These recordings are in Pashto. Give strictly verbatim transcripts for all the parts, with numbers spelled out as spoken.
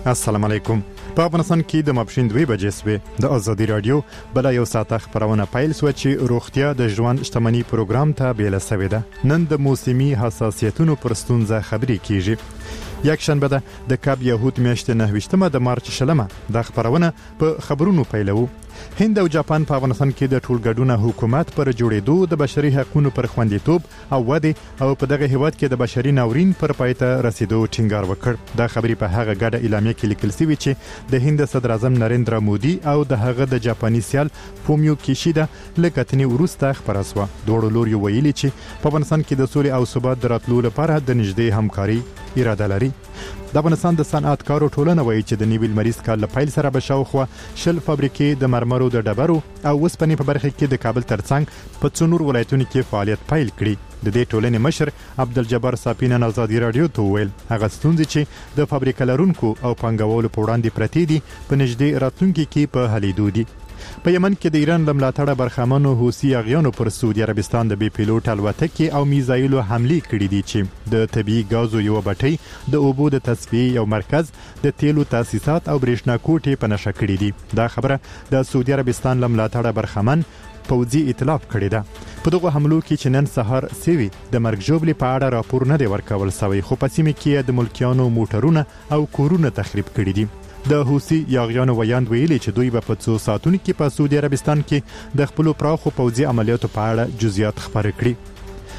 السلام علیکم. په افغانستان کې د ماپښین دوه بجې سوې د ازادي رادیو بل یو ساعت خبرونه پیل سو چې روغتیا د ژوند شتمنۍ پروګرام ته بیل سوې ده. نن د موسمي حساسیتونو پر ستونزه خبرې کیږي. یک شنبه ده د کاب یهود میاشتې نهویشتمه د مارچ شلمه د خبرونه په خبرونو پیلو. هند او جاپان په افغانستان کې د ټولګډونه حکومت پر جوړېدو د بشري حقوقو پر خوندیتوب او ودی او په دغه هیواد کې د بشري ناورین پر پایته رسیدو ټینګار وکړ. دا خبري په هغه ګډه اعلامیه کې لیکل شوی چې د هند صدر اعظم نریندرا مودي او د هغه د جاپاني سیال فومیو کیشیدا لکتنی ورسته خبره سو. دوړو لوري ویلي چې په افغانستان کې د سولې او ثبات دراتلو لپاره د نږدې همکاري اراده لري. د افغانستان د صنعتکارو ټولنه وایي چې د نیویل مریض کال له پیل سره به شاوخوا شل فابریکې د مرمرو د ډبرو او وسپنې په برخه کې د کابل ترڅنګ په څو نور ولایتونو کې فعالیت پیل کړي. د دې ټولنې مشر عبدالجبار صافی نن ازادي رادیو ته ویل هغه ستونزې چې د فابریکې لرونکو او پنګوالو په وړاندې پرتې دي په نږدې راتلونکي کې په حلیدو دي. په یمن کې د ایران لملاتړه برخمنو حوثي اغیانو پر سعودي عربستان د بي پیلوټ الوتکې او میزایلو حمله کړې دي چې د طبي غازو یو بټۍ د اوبو د تصفیې یو مرکز د تیلو تاسیسات او برېښنا کوټې په نشه کړې دي. دا خبره د سعودي عربستان لملاتړه برخمن پوځي اطلاع کړې ده. په دغه حملو کې چې نن سهار سوي د مرګ جوړې په اړه راپور نه دی ورکول شوی، خو په سیمه کې د ملکیانو موټرونه او کورونه تخریب کړي دي. د حوثي یاغیانو ویاند ویلي چې دوی به په څو ساعتونو کې په سعودي عربستان کې د خپل پراخو پوځي عملیاتو په اړه جزئیات خبرې کړي.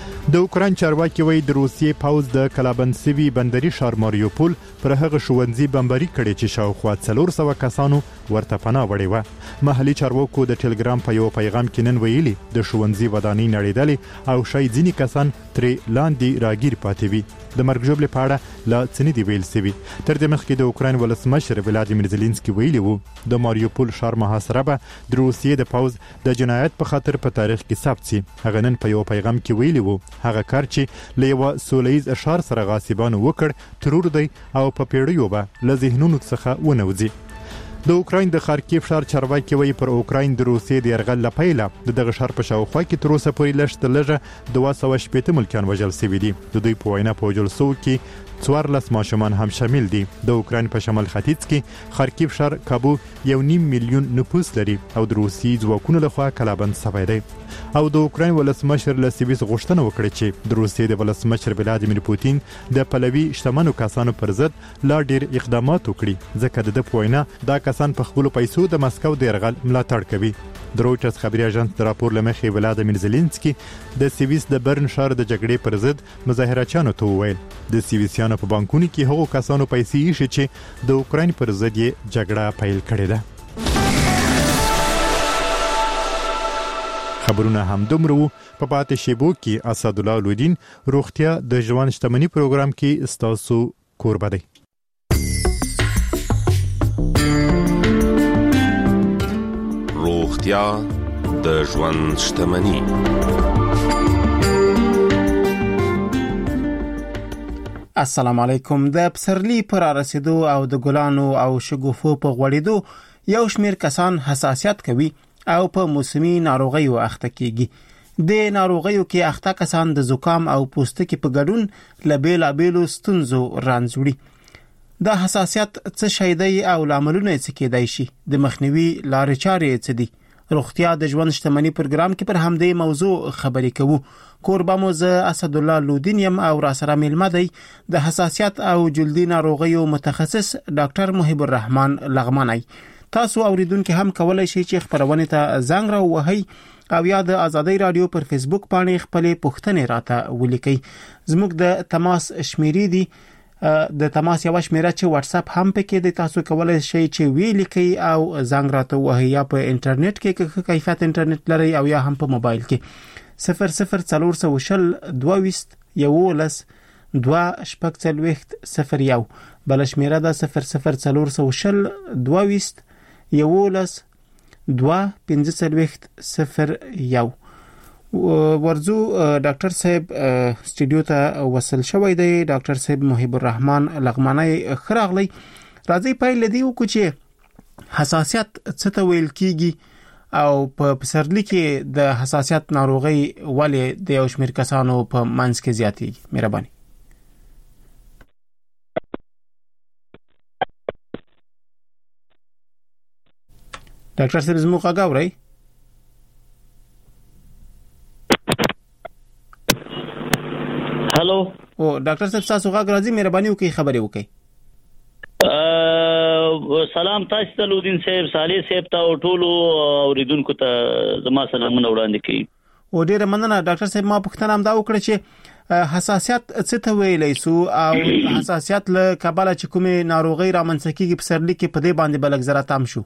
د اوکراین چارواکي وایي د روسیې پوځ د کلابنسوي بندري ښار ماریوپول پر هغه ښوونځي بمباري کړي چې شاوخوا څلور سوه کسانو ورته پناه وړې وه. محلي چارواکو د ټلګرام په یو پیغام کې نن ویلي د ښوونځي ودانۍ نړېدلې او شاید ځینې کسان ترې لاندې راګیر پاتې وي. د مرګ جوړې په اړه لا څه نه دي ویل شوي. تر دې مخکې د اوکراین ولسمشر ولادیمیر زيلنسکي ویلي وو د ماریوپول ښار محاصره به د روسیې د پوځ د جنایت په خاطر په تاریخ کې ثبت شي. هغه نن په یو پیغام کې ویلي وو هغه کار چې له یو سولهییز اشار سره غاصبانو وکړ ترور دی او په پیړیو به له ذهنونو څخه ونوځي. د اوکراین د خارکیف ښار چارواکي وایي پر اوکراین د روسیې د یرغل له پیله د دغه ښار په شاوخوا کې تر اوسه پورې لږ تر لږه دوه سوه شپېته ملکیان وژل شوي دي. د دوی په وینا په وژل شوو کې څوارلس ماشومان هم شامل دي. د اوکراین په شمال ختیځ کې خارکیف ښار کابو یو نیم میلیون نفوس لري او د روسي ځواکونو لخوا کلابند شوی دی. او د اوکراین ولسمشر له سویس غوښتنه وکړه چې د روسیې د ولسمشر ولادیمیر پوتین د پلوي شتمنو کسانو پر ضد لا ډیر اقدامات وکړي ځکه د په وینا دا کسان په خپل پیسو د مسکو د یرغل ملاتړ کوي. د رویټرز خبري اژانس د راپور لمخې ولادیمیر زيلنسکي د سویس د برن ښار د جګړې پر ضد مظاهرچیانو ته وویل د سویسیانو په بانکونو کې هغو کسانو پیسې ایښي چې د اوکراین پر ضد یې جګړه پیل کړې ده. خبرونه هم دومره وو. په پاتې شیبو کې اسدالله لودین روغتیا د ژوند شتمنۍ پروګرام کې ستاسو کوربه دی. روغتیا د ژوند شتمنۍ. السلام علیکم. د پسرلی پر رسیدو او د ګلانو او شګوفو په غوړېدو یو شمیر کسان حساسیت کوي او په موسمي ناروغیو اخته کیږي. د ناروغیو کې اخته کسان د زکام او پوستکي په ګډون له بیلابیلو ستونزو رانځوړي. د حساسیت څه شی دی او لاملونه څه کېدای شي؟ د مخنیوي لارې چارې څه دي؟ روغتیا د ژوند شتمنۍ پروګرام کې پر همدې موضوع خبرې کوو. کوربه مو زه اسدالله لودین یم او را سره میلمه دی د حساسیت او جلدي ناروغیو متخصص ډاکټر محب الرحمن لغمانی. تاسو اوریدونکو هم کولای شئ چې خبرونه ته زنګ راووهئ او یا د ازادي رادیو پر فیسبوک باندې خپلې پوښتنې راته ولیکئ. زموږ د تماس شمیرې دي د تماس یو شمیره چې واتس اپ هم پکې د تاسو کولای شئ چې ویلیکئ او زنګ راته ووهئ یا په انټرنیټ کې کیفیت انټرنیټ لري او یا هم په موبایل کې صفر صفر څلور سوه شل دوه ویشت یولس دوه شپږ څلوېښت صفر یو. بل شمیره ده صفر صفر څلور سوه شل دوه ویشت یولس دوه پنځه څلوېښت صفر یو. ورزو ډاکټر صاحب سټوډیو ته وصل شوی دی. ډاکټر صاحب محب الرحمن لغمانی خراغلی. راځي پایل دی وکړو چې حساسیت څه ته ویل کیږي او په پسرلی کې د حساسیت ناروغي ولې د یو شمېر کسانو په منځ کې زیاتېږي. مهرباني. ډاکټر صاحب زموږ غاوري هالو او ډاکټر صاحب تاسو غاګ راځي مهرباني وکړئ خبرې وکړئ. سلام تاسو ته لودین صاحب صالح صاحب ته او ټولو اوریدونکو ته زما سلامونه وړاندې کړي. او ډیره مننه ډاکټر صاحب. ما پوښتنه هم دا وکړه چې حساسیت څه ته ویلای سو او حساسیت له کابل چې کومه ناروغي رامنځته کیږي په سرلی کې په دې باندې بلک زره تام شو.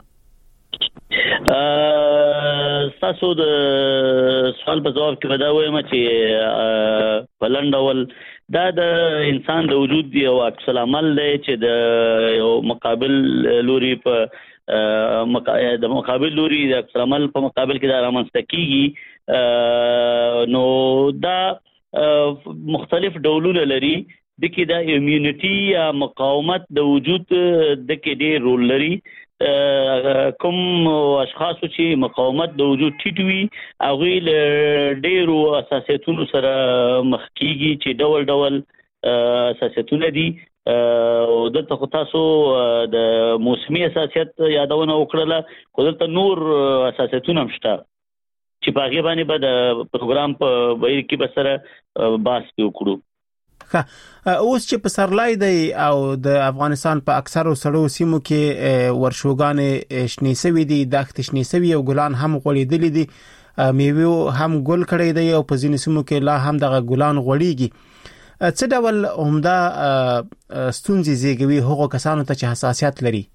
تاسو د سوال په جواب کې ودا وایم چې بلندول دا د انسان د وجود دی او عکس العمل دی چې د یو مقابل لوري په د مقابل لوري د عکس العمل په مقابل کې دا رامنځته کیږي. نو دا مختلف ډولونه لري د کې د ایمیونټي یا مقاومت د وجود د کې ډېر رول لري. کوم اشخاص چې مقاومت د وجود ټیټ وي هغه له ډېرو اساسیتونو سره مخ کیږي چې ډول ډول اساسیتونه دي. او دلته تاسو د موسمي اساسیت یادونه وکړه خو دلته نور اساسیتونه هم شته چې په هغه باندې به د پروګرام په بهیر کې به سره بحث وکړو. اوس چې په سرلای دی او د افغانستان په اکثرو سړو سیمو کې ورشوګانې شنې سوي دي، دښتې شنې سوي او ګلان هم غوړېدلې دي، میوه هم ګل کړي دی او په ځینې سیمو کې لا هم دغه ګلان غوړېږي. څه ډول عمده ستونزې زیږوي هغو کسانو ته چې حساسیت لري؟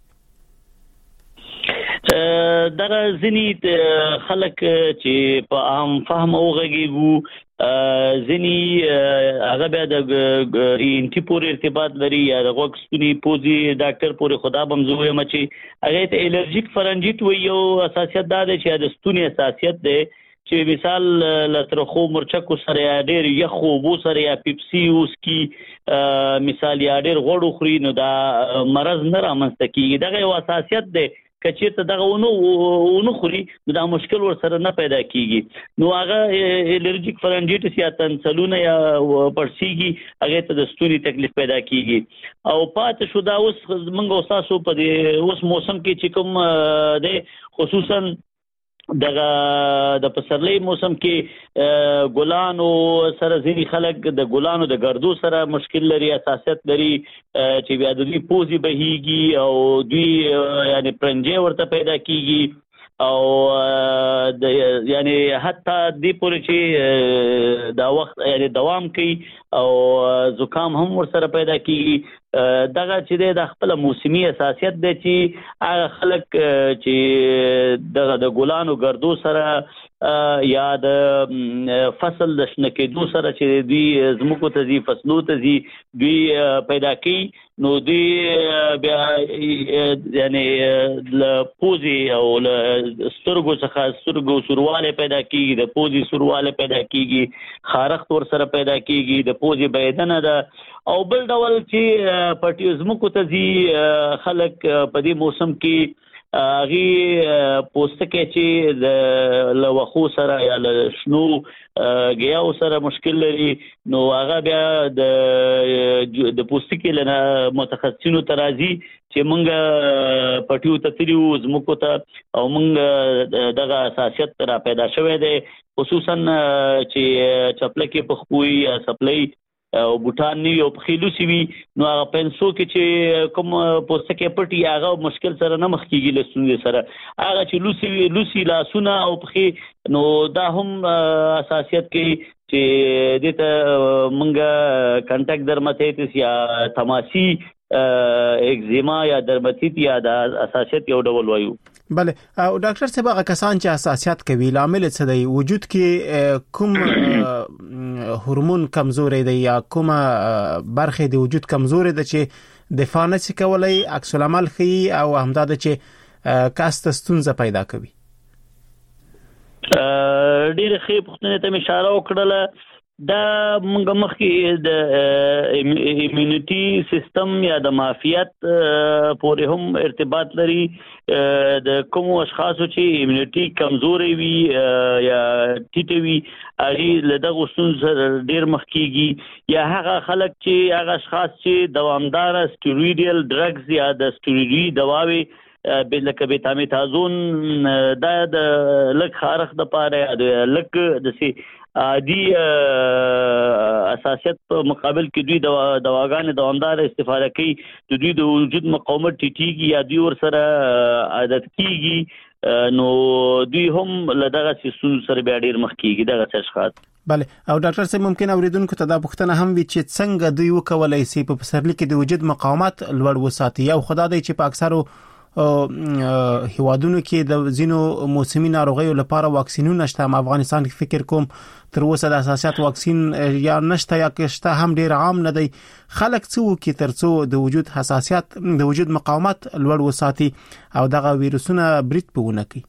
دغه ځینې خلک چې په عام فهم او غږیږي ځینې هغه بیا د انټي پورې ارتباط لري یا د غوږ ستوني پوزي ډاکټر پورې خدا بم زوی م چې هغه ته الرجیک فرنجیت وي یو اساسیت دا دی چې د ستوني اساسیت دی چې مثال لترخو مرچکو سره یا ډېر یخو بو سره یا پیپسي اوس کی مثال یا ډېر غوړو خوري نو دا مرض نه رامنځته کیږي. دغه یو اساسیت دی کچې ته دغه ونو ونو خوري دا مشکل ور سره نه پیدا کیږي. نو هغه الرجیک فرنجیټس یا تنسلونه یا پړسیږي هغه ته د ستوني تکلیف پیدا کیږي. او پات شو دا اوس موږ اوساسو په اوس موسم کې چې کوم د خصوصا دغه د پسرلی موسم کې ګلانو سره ځینې خلک د ګلانو د ګردو سره مشکل لري، اساسیت لري چې بیا د دوی پوزي بهیږي او دوی یعنی پرنجې ورته پیدا کیږي او د یعنی حتی دې پورې چې دا وخت یعنی دوام کوي او زکام هم ور سره پیدا کیږي. دغه چې د خپل موسمي اساسیت دی چې هغه خلک چې دغه د ګلانو ګردو سره یا د فصل د شنه کېدو سره چې دوی زموږ ته دي فصلو ته دي دوی پیدا کوي نو دوی بیا یعنی ل پوزي او ل سترګو څخه سترګو سورواله پیدا کیږي، د پوزي سورواله پیدا کیږي، خارښت ور سره پیدا کیږي، د پوزي بيدنه ده. او بل ډول چې پټیو زموږ ته دي خلک په دې موسم کې اغي پوستکه چې د لوخو سره یا شنو غیاو سره مشکل لري نو هغه بیا د د پوستکي لنه متخصصینو ترازی چې مونږ پټیو ته تریو زموږ ته او مونږ دغه اساسیت را پیدا شوه دی خصوصا چې چپلکه په خوې یا سپلای او بوټان نیو په خېلو سی وی نو هغه پنسو کې چې کوم پوستکه پټي هغه مشکل سره نه مخ کیږي لسونه سره هغه چې لوسی لوسی لاسونه او په نو دا هم اساسیت کې چې دته منګه کانټاکټ درماتایټس یا تماسی اگزیما یا درماتیت یا د اساسیت یو ډول وایو. بله او ډاکټر صاحب هغه کسان چې حساسیت کوي لامل څه دی؟ وجود کې کوم هورمون کمزوري دی یا کومه برخه د وجود کمزوري ده چې دفاع نه کولای عکس العمل خي او همداده چې کاست ستونزه پیدا کوي؟ ډېر ښه پوښتنه ته اشاره وکړله. دا موږ مخکې د ایمیونټي سیستم یا د معافیت پورې هم ارتباط لري. د کوم اشخاصو چې ایمیونټي کمزوري وي یا ټیټه وي هغه له دغه ستونزو سره ډېر مخ کیږي یا هغه خلک چې هغه اشخاص چې دوامدار سټیرویډل ډرګز یا د سټیرویډي دواوي لکه بیتامیتازون دا د لک خارخ د پاره د لک د سي عادي اساسیت په مقابل کې دوی د دواګانې دوامدار استفاده کوي د دوی د وجود مقاومت ټیټیږي یا دوی ور سره عادت کیږي نو دوی هم لدغه سیسون سره بیا ډیر مخ کیږي دغه تشخیص. بله او ډاکټر صاحب ممکن اوریدونکو ته دا پوښتنه هم وي چې څنګه دوی وکولای شي په پسرلي کې د وجود مقاومت لوړ وساتي او خدای دې چې په اکثرو هیوادونو کې د زینو موسمي ناروغیو لپاره واکسینونه شته. افغانستان کې فکر کوم تر اوسه د اساسیت واکسین یا نشته یا کشته هم ډیر عام نه دی. خلک څو کې ترڅو د وجود حساسیت د وجود مقاومت لوړ وساتي او دغه ویروسونه برید پونه کوي.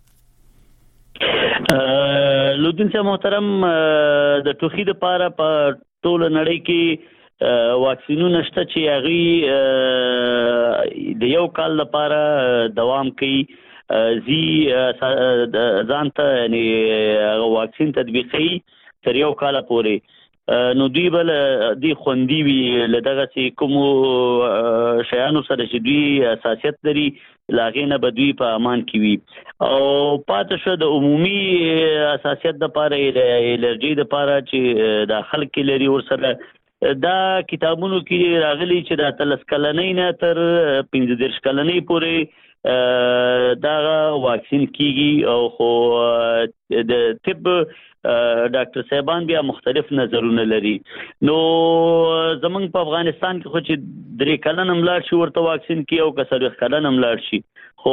لودین صاحب محترم د ټوخي د پاره په ټول نړۍ کې واکسینونه شته چې هغه د یو کال لپاره دوام کوي زی ځان ته یعنی واکسین تطبیقي تر یو کال پورې نو دوی بل دی خوندي وي لدغه چې کوم شیانو سره چې دوی اساسیت لري لاغې نه بدوی په امان کې وي او پاتې شو د عمومي اساسیت د پاره الرجی د پاره چې داخل کې لري ور سره دا کتابونو کې راغلي چې د تلس کلنۍ نه تر پنځه دېرش کلنۍ پورې دا واکسین کیږي او خو د طب ډاکټر صاحبان بیا مختلف نظرونه لري. نو زمونږ په افغانستان کې خو چې درې کلن ملاړ شي ورته واکسین کی او کسر کلن ملاړ شي خو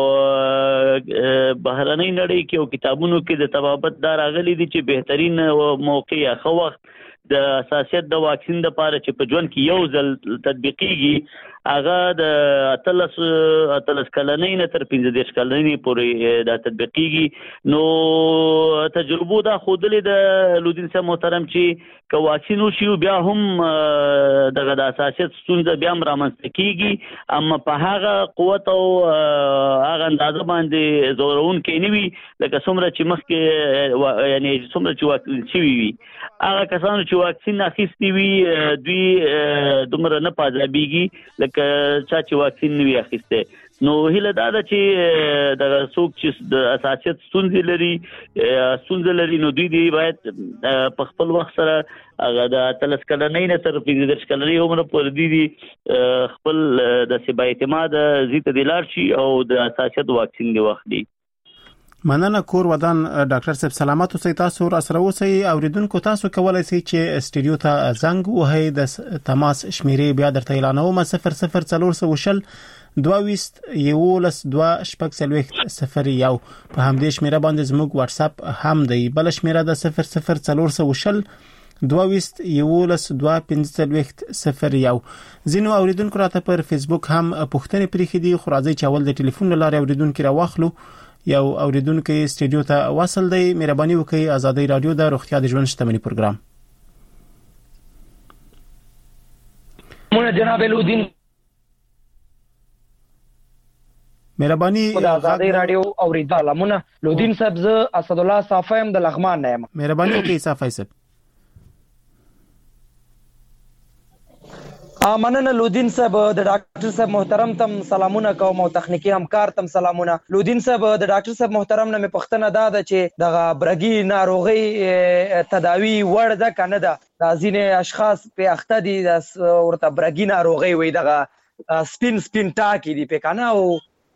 بهرنۍ نړۍ کې او کتابونو کې د تبابت دا راغلي دي چې بهترین موقع یا خو وخت د اساسیت د واکسین د پاره چې په ژوند کې یو ځل تطبیقيږي هغه د اتلس اتلس کلنۍ نه تر پنځه دېرش کلنۍ پورې د تطبیقيږي. نو تجربه دا خودلې د لودین صاحب محترم چې که واکسین وشي بیا هم دغه د اساسیت ستونزه بیا هم رامنځته کیږي اما په هغه قوت او هغه اندازه باندې زورون کې نه وي لکه څومره چې مخکې یعنی څومره چې واکسین شوی وي. هغه کسانو چې واکسین اخیستی وي دوی دومره نه پازابيږي لکه چا چې واکسین نه وي اخیسته. نو هله دا ده چې د څوک چې د اساسیت ستونزې لري ستونزې لري نو دوی دی باید په خپل وخت سره هغه د تلس کلنۍ نه تر پنځه دېرش کلنۍ عمر پورې دی دی خپل د سبا اعتماد زیات دی لار شي او د اساسیت واکسین دی وخت دی. مننه کور ودان ډاکټر صاحب سلامات اوسئ. تاسو را سره اوسئ اوریدونکو تاسو کولای شئ چې استډیو ته زنګ وهئ د تماس شمیرې بیا درته اعلانوم صفر صفر څلور سوه وشل دوه ویست یولس دوه شپږ څلوېښت صفر یو په همدې شمیره باندې زموږ واتس اپ هم دی. بل شمیره د صفر صفر څلور سوه وشل دوه ویست یولس دوه پنځه څلوېښت صفر یو. ځینو اوریدونکو راته پر فیسبوک هم پوښتنې پرېښې دي خو راځئ چې اول د ټلیفون له لارې اوریدونکو راواخلو. یو اوریدونکو استډیو ته وصل دی. مهرباني وکړئ آزادۍ رادیو د روغتیا د ژوند شتمنۍ پروګرام. مونږ جناب لودین مهرباني آزادۍ رادیو اوریدل مونږ لودین صاحب ز اسد الله صافیم د لغمان نه یم. مهرباني وکړئ صافی صاحب. مننه لودین صاحب د ډاکټر صاحب محترم تم سلامونه کوم او تخنیکی همکار تم سلامونه. لودین صاحب د ډاکټر صاحب محترم نه مې پوښتنه دا ده چې دغه برګي ناروغي تداوی وړ ده کنه ده د ځینې اشخاص په اخته دي ورته برګي ناروغي وي دغه سپین سپین ټاکي دي په کنه او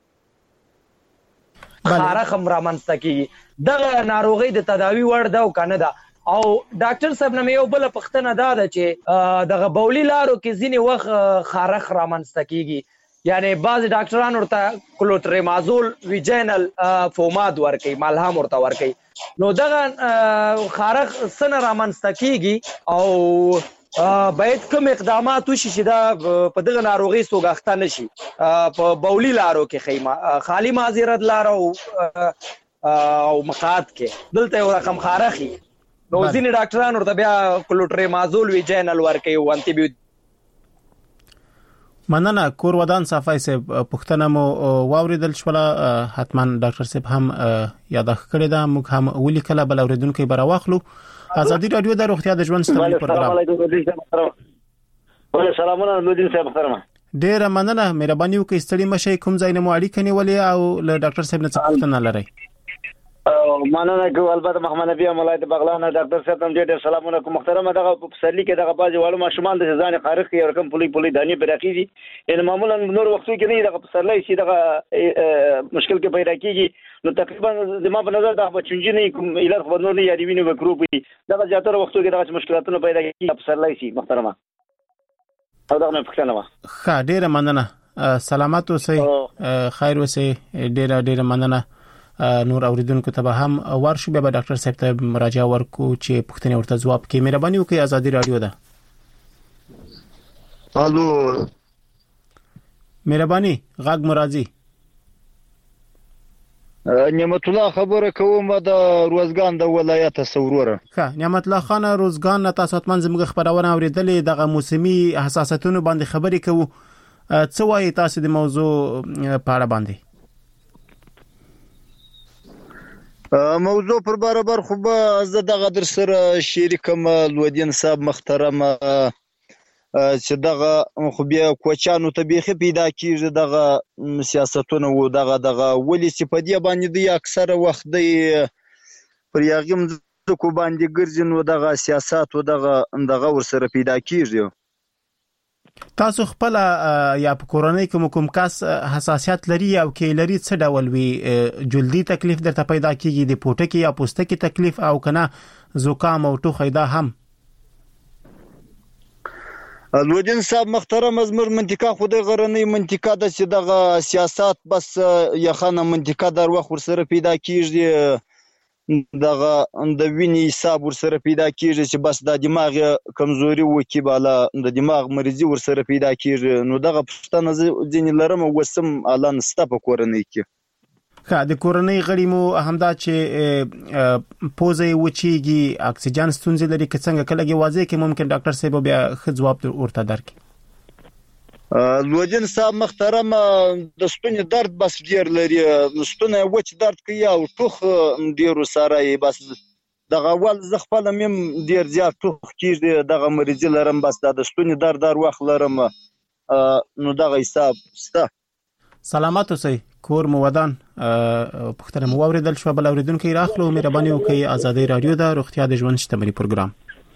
خارخ هم رامنځته کیږي دغه ناروغي د تداوی وړ ده او کنه ده. او ډاکټر صاحب نه یو بل پښتنه دا ده چې دغه بولی لارو کې ځینې وخت خارخ رامنځته کیږي یعنی بعض ډاکټران ورته کلوټریمازول ویجینل فوماد ورکي مالهم ورته ورکي نو دغه خارخ سن رامنځته کیږي او باید کوم اقدامات وشي چې دا په دغه ناروغي سوګاخته نشي په بولی لارو کې خیمه خالی معذرت لارو او مقاد کې دلته یو رقم خارخي نو ځینې ډاکټران ورته بیا کلوټریمازول ویجینل ورکوي او انټي بیوټیک. مننه کور ودان صافی صاحب پښتنه مو واوریدل شوله حتما ډاکټر صاحب هم یادښت کړی دا موږ هم ولیکله بل اوریدونکو به راواخلو. آزادۍ رادیو د روغتیا د ژوند شتمنۍ پروګرام. وعلیکم سلامونه لودین صاحب محترم. ډیره مننه مهرباني وکړئ ستړي مشي کوم ځای نه مو اړیکه نیولې او له ډاکټر صاحب نه څه پوښتنه لرئ مننه کوم البته محمد نبی مولای د بغلان ډاکټر صاحب ته ډېر سلامونه کوم محترمه دغه په پسرلی کې دغه بازي والو ماشومان د ځان خارق کې رقم پولی پولی دانی برقيږي ان معمولا نور وختو کې نه دغه پسرلی شي دغه مشکل کې پیدا کیږي نو تقریبا زما په نظر دغه چونجي نه کوم الهر خبر نور نه یادی ویني وکړو دغه زیاتره وختو کې دغه مشکلاتونه پیدا کیږي پسرلی شي محترمه او دغه نه پښتنه وا ښه ډیره مننه سلامات اوسئ خیر اوسئ ډیره ډیره مننه نور اوریدونکو ته به هم ورشو بیا به ډاکټر صاحب ته مراجعه ورکو چې پوښتنې ورته ځواب کړي مهرباني وکړئ ازادي رادیو ده الو مهرباني غږ مرাজি نعمت الله خبره کوم د روزګان د ولایت سوروره ښه نعمت الله خان روزګان تاسو اتمن زموږ خبرونه اوریدلې دغه موسمي حساسیتونو باندې خبرې کوو څه وایي تاسو د موضوع په اړه باندې موضوع پر برابر خو به زه دغه در سره شریکم لودین صاحب محترم چې دغه خو بیا کوچانو ته بیخي پیدا کیږي دغه سیاستونه و دغه دغه ولې چې په دې باندې د اکثره وخت د پر یاغم د کو باندې ګرځي نو دغه سیاست و دغه دغه ور سره پیدا کیږي تاسو خپل یا په کورونی کوم کوم کس حساسیت لري او کې لري څه ډول وی جلدی تکلیف درته پیدا کیږي د پوټکی یا پوستکی تکلیف او کنه زکام او ټوخی دا هم لودین صاحب محترم ازمر منطقه خو د غرنۍ منطقه د چې دغه سیاست بس یخنه منطقه در وخت ور سره پیدا کیږي دغه د وینې حساب ور سره پیدا کیږي چې بس د دماغ کمزوري وکي بالا د دماغ مریضي ور سره پیدا کیږي نو دغه پښتنه ځین لرم وسم الان ستپ کورنۍ کې ښه د کورنۍ غړي مو همدا چې پوزې وچیږي اکسیجن ستونزې لري که څنګه کله واضح کې ممکن ډاکټر صاحب بیا خ جواب ورته درکړي لودین صاحب محترم د ستوني درد بس ډیر لري ستوني وچ درد کوي او ټوخ ډیر سره بس دغه ول ز خپل مم ډیر زیات ټوخ کیږي دغه مریض لرم بس د ستوني درد در وخت لرم نو دغه حساب ستا سلامات اوسئ کور مو ودان پښتنه مو اوریدل شو بل اوریدونکو راخلو مهرباني وکړئ ازادي رادیو دا روغتیا د ژوند شتمنۍ پروګرام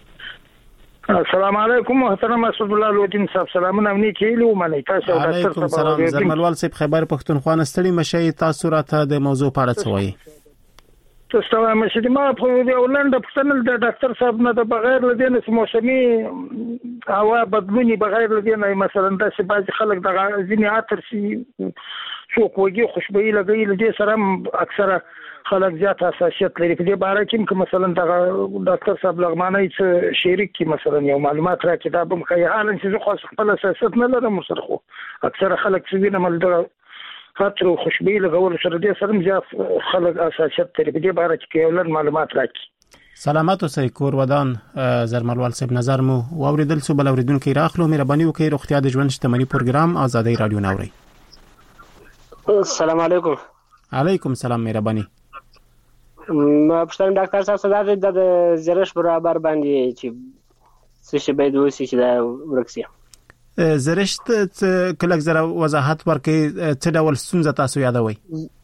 السلام علیکم محترم اسد الله لودین صاحب سلامونه امني کېلو منی تاسو ډاکټر صاحب زرملوال صاحب خبر پښتونخوا ستړي مشي تاسو راته د موضوع په اړه څه وایي تاسو وایم چې ما په یو لنډ پښتنل د ډاکټر صاحب نه د بغیر لدین موسمي هوا بدلونی بغیر لدین مثلا د بعض خلک د ځینې عطر سي څوک وږي خوشبوئی لګي لدی سره اکثره خلک زیات حساسیت لري په دې باره کې چې مثلا د ډاکټر صاحب لغمانای څه شریک کی مثلا یو معلومات را کتابم کوي حالن چې خو خپل حساسیت نه لرم سره خو اکثره خلک چې وینم د خاطر خوشبوئی لګول سره دې سره زیات خلک حساسیت لري په دې باره کې یو لږ معلومات راکړي سلامات اوسئ کور ودان زرملوال صاحب نظر مو اوریدل سو بل اوریدونکو راخلو مهرباني وکړئ روغتیا د ژوند شتمنۍ پروګرام ازادي رادیو ناوړي السلام علیکم علیکم السلام مهرباني ما پښتون ډاکټر صاحب صدر د زرش برابر باندې چې څه شی باید وسی چې دا ورکسي زرشت کله زره وضاحت ورکړي څه ډول ستونزه تاسو یادوي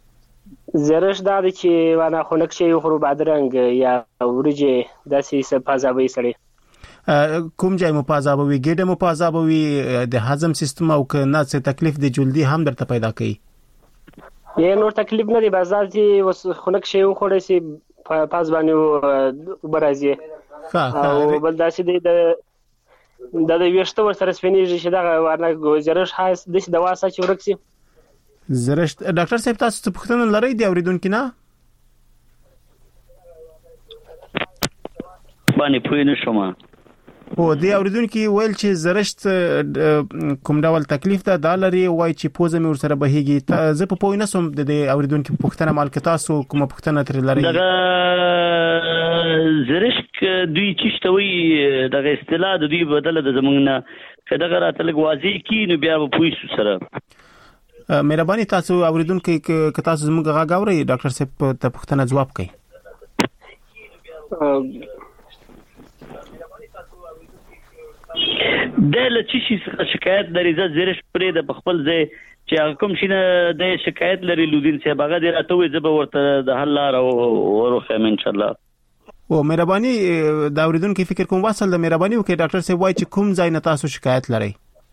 زرش دا چې وانا خنک شي خو بادرنګ یا ورجه داسې سپازابي سړي کوم ځای مو پازابوي ګډه مو پازابوي د هضم سیستم او کنه څه تکلیف د جلدی هم درته پیدا کوي یې نور تکلیف نه دی بازار چې وس خنک شي خو شي پاز باندې برازي او بل داسې دی د د ویشته ور سره سپینیږي چې دا ورنه زرش حاس د دوا سره ورکسي زرش ډاکټر صاحب تاسو څه پوښتنه لرئ دی اوریدونکو نه باندې پوه نه شوم او دی اوریدونکو ویل چې زرشت کوم ډول تکلیف ده دا لري وای چې پوزه مې ورسره بهيږي زه په پوه نه سوم د اوریدونکو پوښتنه مال کې تاسو کوم پوښتنه تر لري دا زرشک دوی چشتوي د اصطلاح د دوی بدله د زمونږ نه کله راته لګ واضح کی نو بیا په پوي سره مهرباني تاسو اوریدونکو ک تاسو زموږ غاغوري ډاکټر صاحب ته پوښتنه جواب کړئ د لچې شي شکایت لري زیرش پرې د خپل ځای چې کوم شي نه د شکایت لري لودین صاحب هغه د راته وي زب ورته د حل لار ورخم ان شاء الله. او مهرباني دا اوریدونکو فکر کوم وصل د مهرباني وکي ډاکټر صاحب وایي چې کوم ځای نه تاسو شکایت لري؟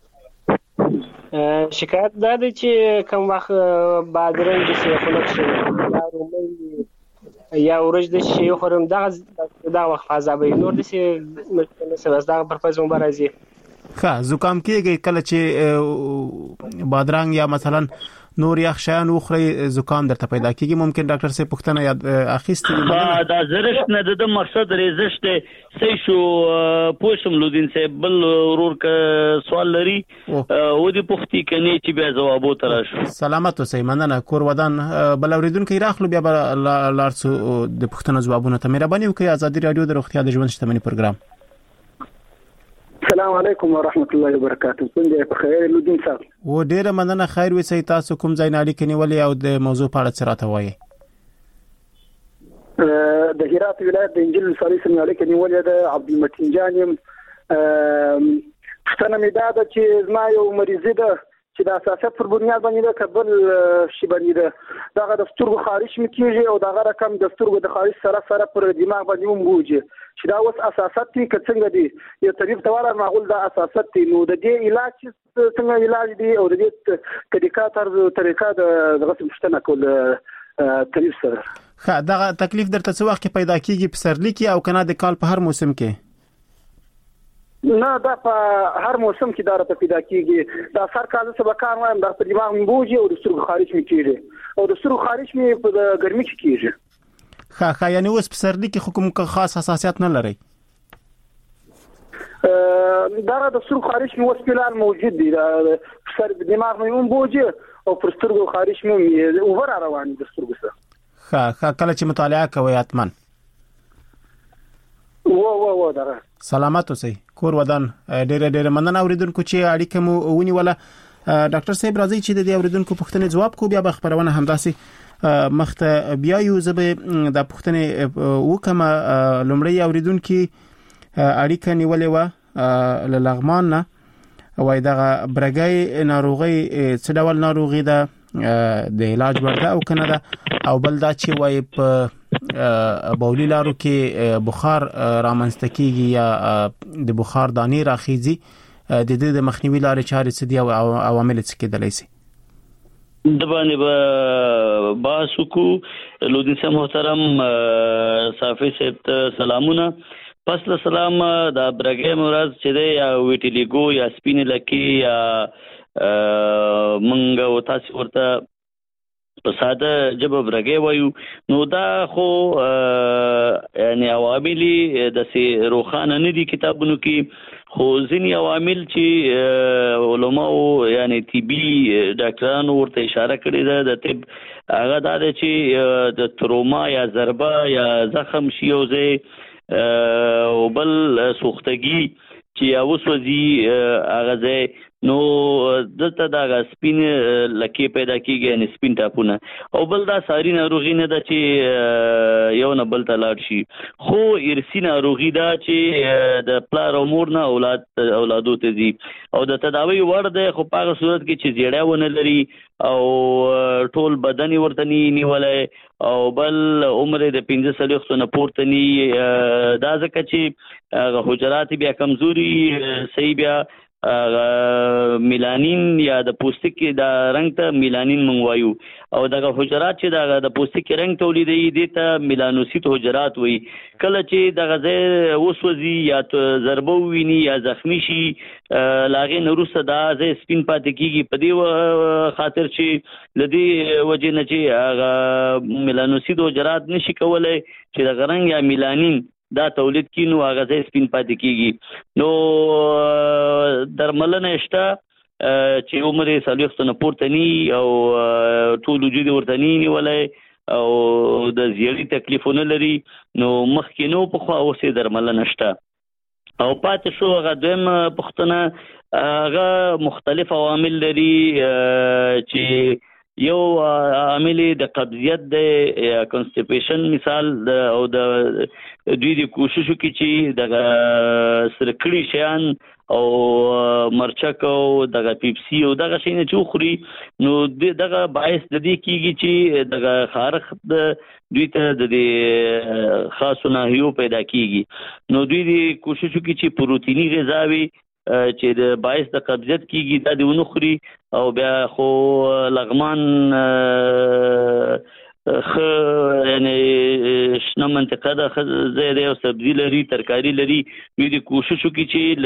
شکایت دا دی چې کوم وخت بادرنګ چې خلک شي یا رومي یا ورج د شي خورم دا دا وخت فازابي نور د شي مثلا دا پرپز مو برازي ښه زکام کېږي کله چې بادرنګ یا مثلا نور یخ شیان وخوري زکام درته پیدا کیږي ممکن ډاکټر صاحب پوښتنه یاد اخیستې ها دا زرش نه د مقصد ریزش ته صحیح شو پوښتم لودین صاحب بل ورور ک سوال لري او دې پوښتنه کني چې بیا جواب وتر شو. سلامت اوسئ مننه کور ودان بل اوریدونکو راخلو بیا لارڅو د پوښتنه جوابونه ته مهرباني وکړئ. ازادي رادیو د روغتیا د ژوند شتمنۍ پروګرام. السلام علیکم ورحمت الله وبرکاتہ. څنګه په خیر لودین صاحب؟ و ډیره مننه خیر وي تاسو کوم ځای نه اړیکې نیولې او د موضوع په اړه څه راته وایي؟ د هرات ولایت د انجیل صالح سره اړیکې نیولې د عبدالمتین جان یم. پښتنه مې دا ده چې زما یو مریضي ده چې د اساسات پر بنیاد باندې د کبل شي باندې ده دغه د سترګو خارج مې کیږي او دغه رقم د سترګو د خارج سره سره پر دماغ باندې ومږي چې دا اوس اساسات دي که څنګه دي یو طبيب ته ولا معقول دا اساسات دي نو د دې علاج څنګه علاج دي او د دې طریقه تر طریقه د دغه مشتنه کول طبيب سره ښه دا تکلیف درته څه وخت پیدا کیږي په سرلی کې او کنه د کال په هر موسم کې؟ نه دا په هر موسم کې دا راته پیدا کیږي. دا سر کال څه وکړم وایم دا په دماغ مې بوجي او د سترګو خارج مې کیږي او د سترګو خارج مې په ګرمي کې کیږي. ښه ښه یعنی اوس په سرلی کې حکم خاص حساسیت نه لري؟ دا د سترګو خارج مې اوس فعال موجود دي. دا سر دماغ مې هم بوجي او پر سترګو خارج مې اوور روان دي سترګو سره. ښه ښه کله چې مطالعه کوي اتمن و و و دا سلامت اوسئ کور ودان. ډېر ډېر مننه اوریدونکو چې اړیکه مو ونیوله. ډاکټر صاحب راځي چې د اوریدونکو پوښتنې جواب کو بیا به خبرونه همداسې مخته بیا یو زبه د پوښتنې وکم لومړی اوریدونکو اړیکه نیولې و له لغمان نه وای دا برګي ناروغي څه ډول ناروغي ده د علاج ورته او کنه ده او بل دا چې وای په بولی لارو کې بخار رامنځته کیږي یا د بخار دانې راخیږي د دې د مخنیوي لارې چارې څه دي او عوامل څه کېدلی شي؟ د باندې به باسکو لودین صاحب محترم صافي صاحب سلامونه. پس له سلام دا برګې مرز چې دی یا ویټیلیګو یا سپین لکی یا منګه او تاسو ورته په ساده جبه برګې وایو نو دا خو یعنی عوامل د سي روخانه نه دي کتابونو کې خو ځینی عوامل چې علماء یعنی طبي ډاکټرانو ورته اشاره کړې ده د طب هغه دا چې د تروما یا ضربه یا زخم شي او زه او بل سوختگی چې اوسوځي هغه ځای نو دلته دا سپین لکه پیدا کیږي ان سپین ټاپونه او بل دا ساری ناروغي نه ده چې یو نه بل ته لاړ شي خو ارثي ناروغي ده چې د پلار او مور نه اولاد اولادو ته دي او د تداوی وړ ده خو په هغه صورت کې چې زیړه ونه لري او ټول بدن ورته نیولای او بل عمر د پنځه سلوخت نه پورته ني دا ځکه چې حجرات بیا کمزوري صحیح بیا میلانین یا د پوستکي د رنگ ته میلانین منوایو او دغه حجرات چې دغه د پوستکي رنگ تولیدوي دي ته میلانوسیت حجرات وي. کله چې دغه ځای وسوځي یا ضربه ویني یا زخمی شي لاغې نورسته دا ځای سپین پاتې کیږي په دې خاطر چې لدی وجه نه چې هغه میلانوسیت حجرات نشي کولای چې دغه رنگ یا میلانین دا تولید کینو هغه ځای سپین پاتې کیږي. نو درملنه شته چې عمر سلوخت نه پورته ني او ټول وجود ورته ني نیولای او د زیړی تکلیفونه لري نو مخکې نو په خو اوسې درملنه شته او پاتې شو هغه دویم پښتنه هغه مختلف عوامل لري چې یو عامل د قبضیت د کنسټیپیشن مثال او د دوی د کوششو کې چې د سرکړی شیان او مرچک او دغه پیپسي او دغه شي نه چوخري نو دغه باعث د دې کیږي چې دغه خارخ د دوی ته د خاصو ناحیو پیدا کیږي نو دوی د کوششو کې چې پروتینی غذاوي چې د باعث د قبضیت کیږي دا د ونخري او بیا خو لغمان خ یعنی شنه منطقه ده زیاده او سبزی لري ترکاری لري دوی د کوششو کې چې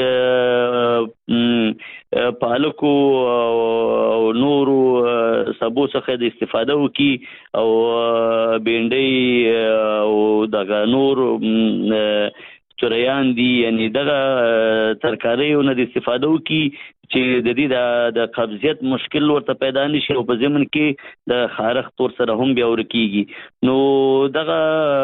ل پالکو او نورو سبو څخه د استفاده وکي او بینډي او دغه نور چریان دي یعنی دغه ترکاریو نه د استفاده وکي چې د دې د قبضیت مشکل ورته پیدا نشي او په ضمن کې د خارخ تور سره هم بیا ورکیږي نو دغه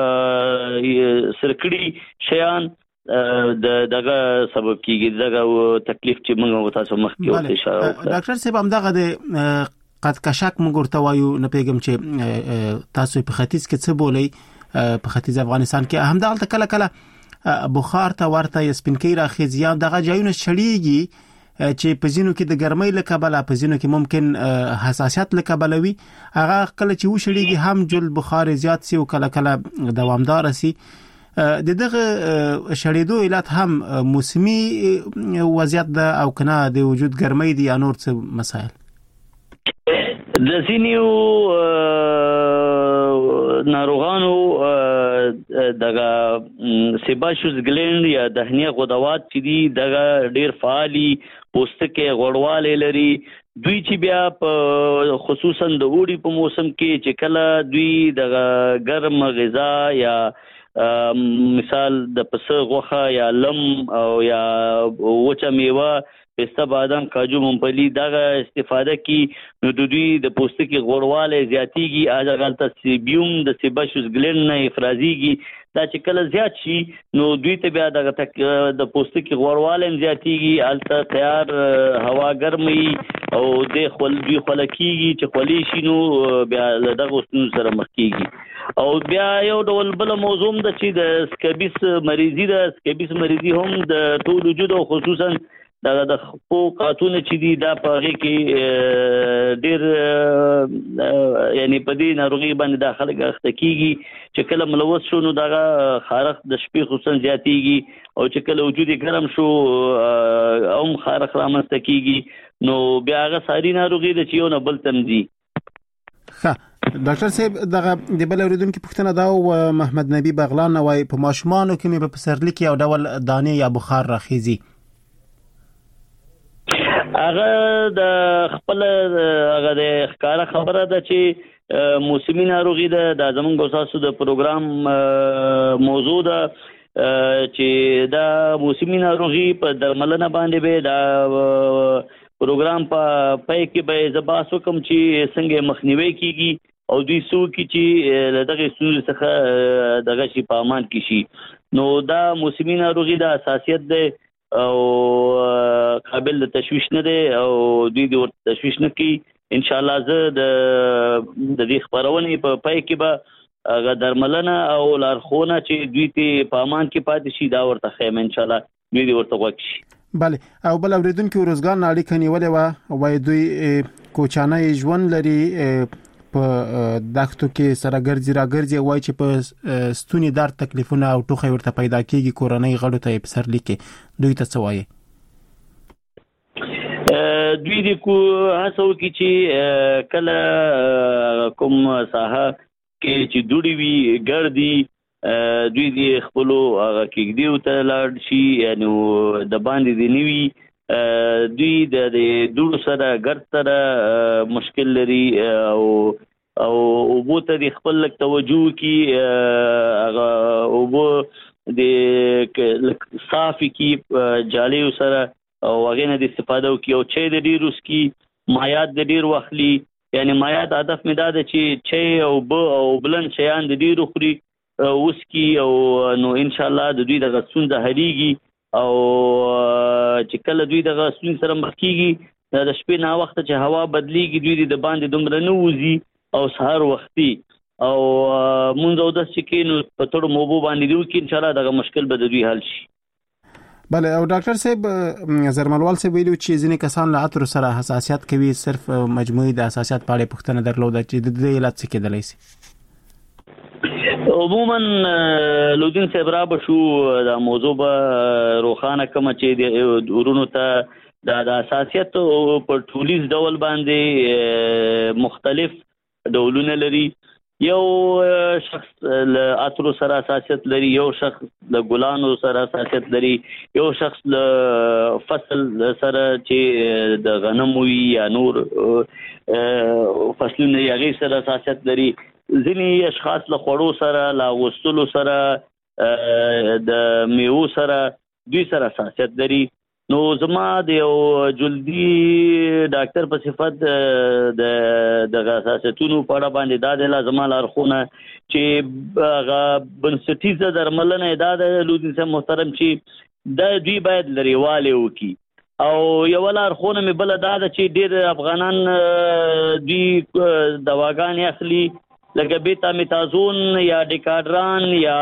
سرکړي شیان د دغه سبب کیږي دغه تکلیف چې موږ تاسو مخکې ورته اشاره وکړه ډاکټر صاحب هم دغه د قد کشک موږ ورته وایو نه پیغام چې تاسو په ختیځ کې څه بولئ په ختیځ افغانستان کې هم دغه کله کله بخار ته ورته سپینکی راخیزیان دغه ځایونه شړیږي چې په ځینو کې د ګرمۍ له کبله په ځینو کې ممکن حساسیت له کبله وي هغه کله چې وشړیږي هم جل بخار زیات سي او کله کله دوامدار سي د دغه شړېدو علت هم موسمي وضعیت ده او کنه د وجود ګرمۍ دي یا نور څه مسائل د سینیو ناروغانو دغه سیباشوس ګلند یا دهنیه غدوات چې دي دغه ډیر فعالي پوستکي غوړواله لري دوی چې بیا په خصوصا د اوړي په موسم کې چې کله دوی دغه ګرم غذا یا مثال د پسه غوخه یا لم او یا وچه میوه پسته بادام کاجو ممپلی دغه استفاده کی نو د دوی د پوستکي غوړواله زیاتیږي اجازه غلطه سیبیوم د سیباشوس ګلند نه افرازیږي دا چې کله زیات شي نو دوی ته بیا دغه د پوستکي غوړواله زیاتیږي الته تیار هوا ګرمي او د خپل دوی خلکیږي چې خولي شي نو بیا دغه ستونزو سره مخ کیږي او بیا یو ډول بل موضوع د چې د سکبیس مریضي د سکبیس مریضي هم د ټول وجود او خصوصا دا د خپو قاتونه چې دي دا په هغه کې ډېر یعنی په دې ناروغي باندې داخله غخته کیږي چې کله ملوث شو نو دا خارخ د شپې خصوصا زیاتیږي او چې کله وجود ګرم شو هم خارخ رامنځته کیږي نو بیا هغه ساري ناروغي د چې یو نه بل تمدي ښه ډاکټر صاحب دغه د بل اوریدونکو پوښتنه دا او محمد نبی بغلان نوای په ماشومانو کې مې په پسرلي کې یو ډول دانې یا بخار راخیزي هغه د خپل هغه د ښکارا خبره ده چې موسمي ناروغي ده د زمونږ تاسو د پروګرام موضوع ده چې دا موسمي ناروغي په درملنه باندې به دا پروګرام په پای کې به زباسو کوم چې څنګه مخنیوي کیږي او دوی سو کی چې دغه سوز څخه دغه شي په امان کې شي نو دا موسمي ناروغي د اساسیت ده او قابل د تشویش نه دی او دوی د تشویش نه کی ان شاء الله زه د د دې خبرونه په پای کې به هغه درملنه او لارښوونه چې دوی ته په امان کې پاتې شي دا ورته خیم ان شاء الله دوی ورته وکړي بله او بل اوریدونکو روزګار اړیکه نیولې و وای دوی کوچانه ژوند لري په دښتو کې سره ګرځي را ګرځي وای چې په ستوني دار تکلیفونه او ټوخي ورته پیدا کیږي کورنۍ غړو ته په سر لیکي دوی ته څه وایي دوی د کو هڅه وکړي چې کله کوم ساحه کې چې دوړي وي ګرځي دوی د خپل هغه کې دیو ته لاړ شي یعنی د باندې دی نیوي دوی د دوړو سره ګرد سره مشکل لري او او وبو ته د خپل توجه کی هغه وبو د صافي کی جالي سره او هغه نه د استفاده وکي او چې د ډیر وس کی مایات د ډیر واخلي یعنی مایات هدف مې دا ده چې چې او ب او بلند شیان د ډیر خوري وس کی او نو ان شاء الله د دوی د غسون د هریږي او چې کله دوی د غسون سره مخ کیږي د شپې نا وخت چې هوا بدلیږي دوی د باندې دومره نه وځي او سهار وختي او مونږ او د سکینو په تړو موبو باندې دوی کې ان شاء الله دغه مشکل به د دوی حل شي. بله او ډاکټر صاحب زرملوال صاحب ویلو چې ځینې کسان له عطر سره حساسیت کوي، صرف مجموعي د حساسیت په اړه پوښتنه درلوده چې د دې علت څه کېدلی شي؟ عموما لودین صاحب را بشو دا موضوع به روخانه کوم چې د ورونو ته د حساسیت په ټولیز ډول باندې مختلف ډولونه لري. یو شخص له عطر سره حساسیت لري، یو شخص له ګلانو سره حساسیت لري، یو شخص له فصل سره چې د غنم وي یا نور فصلونه یې هغې سره حساسیت لري. ځینې اشخاص له خوړو سره، له اغوستلو سره، د میوو سره دوی سره حساسیت لري. نو زما د یو جلدي ډاکټر په صفت د د حساسیتونو په اړه باندې دا د لازمه لارښوونه چې هغه بنسټیزه درملنه دا د لودین صاحب محترم چې د دوی باید لرېوالی وکړي. او یو لارښوونه مې بله دا ده چې ډېر افغانان دوی دواګانې اخلي لکه بیتا میتازون یا ډیکاډران یا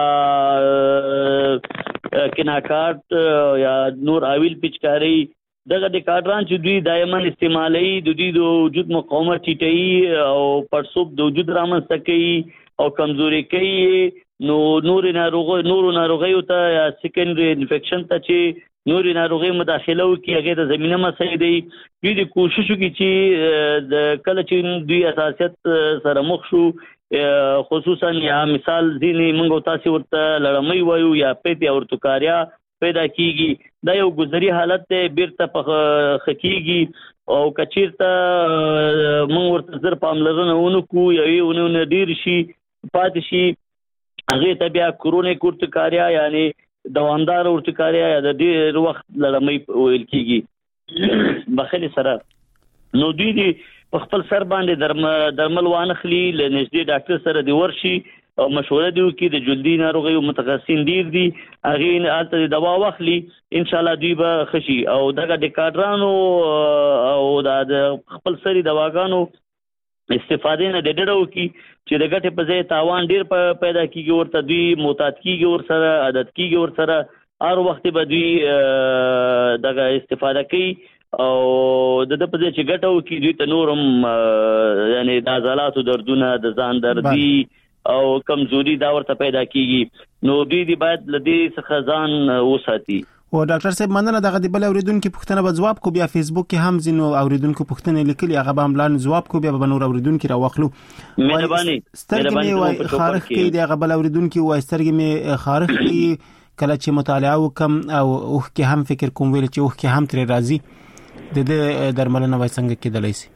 کناکارت یا نور اویل پچکاری. دغه ډیکاډران چې دوی دایما استعمالوي د دوی د وجود مقاومت ټیټوي او پړسوب د وجود رامنځته کوي او کمزوري کوي. نو نور ناروغ نور ناروغیو ته یا سیکنډري انفیکشن ته چې نور ناروغي مداخله وکړي هغه د زمينه مسایل دی. دوی د کوشش وکړي چې د کله چې دوی اساسیت سره مخ شو، خصوصا یا مثال ځینې موږ تاسو ورته لړمۍ وایو یا پیته ورتکاریا پیدا کیږي، دا یو گزاري حالت دی، بیرته په خکېږي او کچیرته موږ ورته زر پاملرنه ونکو یوې ونه ډیر شي پاتې شي هغه ته بیا کرونیک ورتکاریا یعنی دوامدار ورتکاریا یا د ډیر وخت لړمۍ ویل کیږي بخښنې سره. نو دوی دی په خپل سر باندې درمل وانخلي، له نږدې ډاکټر سره دی ورشي او مشوره دی وکړي. د جلدي ناروغیو متخصصین ډیر دي، هغې هلته د دوا واخلي، انشاءالله دوی به ښه شي. او دغه ډیکاډرانو او د خپل سري دواګانو استفادې نه د ډډه وکړي چې د ګټې په ځای تاوان ډیر پیدا کیږي، ورته دوی معتاد کیږي، ورسره عادت کیږي، ورسره هر وخت به دوی دغه استفاده کوي او د د په ځای چې ګټه وکړي دوی ته نور هم یعنی د عضلاتو دردونه، د ځان دردي او کمزوري دا ورته پیدا کیږي. نو دوی دی باید له دې څخه ځان وساتي. او ډاکټر صاحب مننه. دغه د بل اوریدونکو پوښتنه به ځواب کو، بیا فیسبوک کې هم ځینو اوریدونکو پوښتنې لیکلي هغه به املان ځواب کو، بیا به نور اوریدونکو راوخلو. مهرباني سترګې مې خارخ کې دی هغه بل اوریدونکو وای سترګې مې خارخ کې کله چې مطالعه وکم او اوخ کې هم فکر کوم ویل چې اوخ کې هم تر راضي د دې درملنه وای څنګه کېدلی شي؟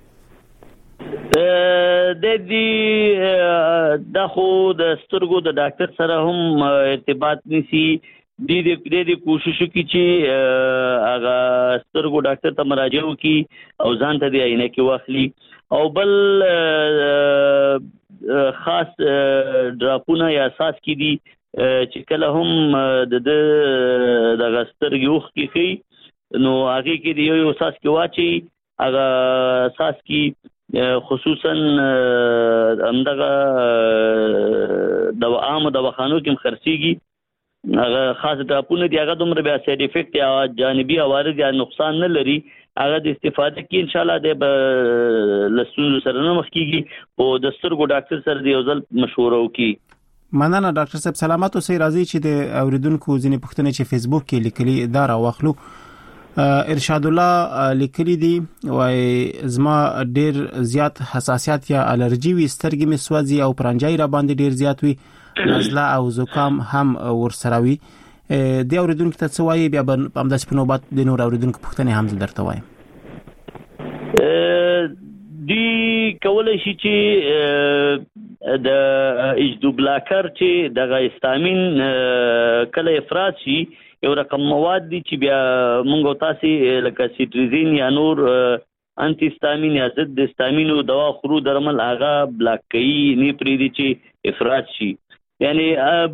د دې د خو د سترګو د ډاکټر سره هم ارتباط نيسي. د دې د کوشش وکړي چې هغه سترګو ډاکټر ته مراجعه وکړي او ځان ته د عینه کې واخلي. او بل خاص ډراپونه یا اساس کې دي چې کله هم د دغه سترګې اوښ کې ښي نو هغه کې دی یو اساس کې واچي، هغه اساس کې خصوصا همدغه د عام دواخانو کې خرڅيږي، هغه خاص ډراپونه دي، هغه دومره بیا ساید افیکټ یا جانبي عوارض یا نقصان نه لري. هغه د استفاده کې ان شاء الله د لسونو سره نه مخ کیږي او د سترګو ډاکټر سره دی یو ځل مشوره وکړي. مننه ډاکټر صاحب، سلامات اوسئ. راځي چې د اوریدونکو ځینې پوښتنې چې فیسبوک کې لیکلي دا راواخلو. ارشاد الله لیکلي دي وای زما ډیر زیات حساسیت یا الرجی وي، سترګې مې سوځي او پرانجای را باندې ډیر زیات وي، نزله او زکام هم ورسره وي. د اوریدونکو ته څه وایي؟ بیا به همداسې په نوبت د نور اوریدونکو پوښتنې هم درته وایم. دی کولای شي چې د ایجدو بلاکر چې د هیستامین کله افراز شي، یو رقم مواد دي چې بیا مونږ تاسو لکه سیټریزین یا نور انټي هیستامین یا ضد هیستامین دوا خورو درمل هغه بلاک کوي، نه پریدي چې افراز شي. یعنی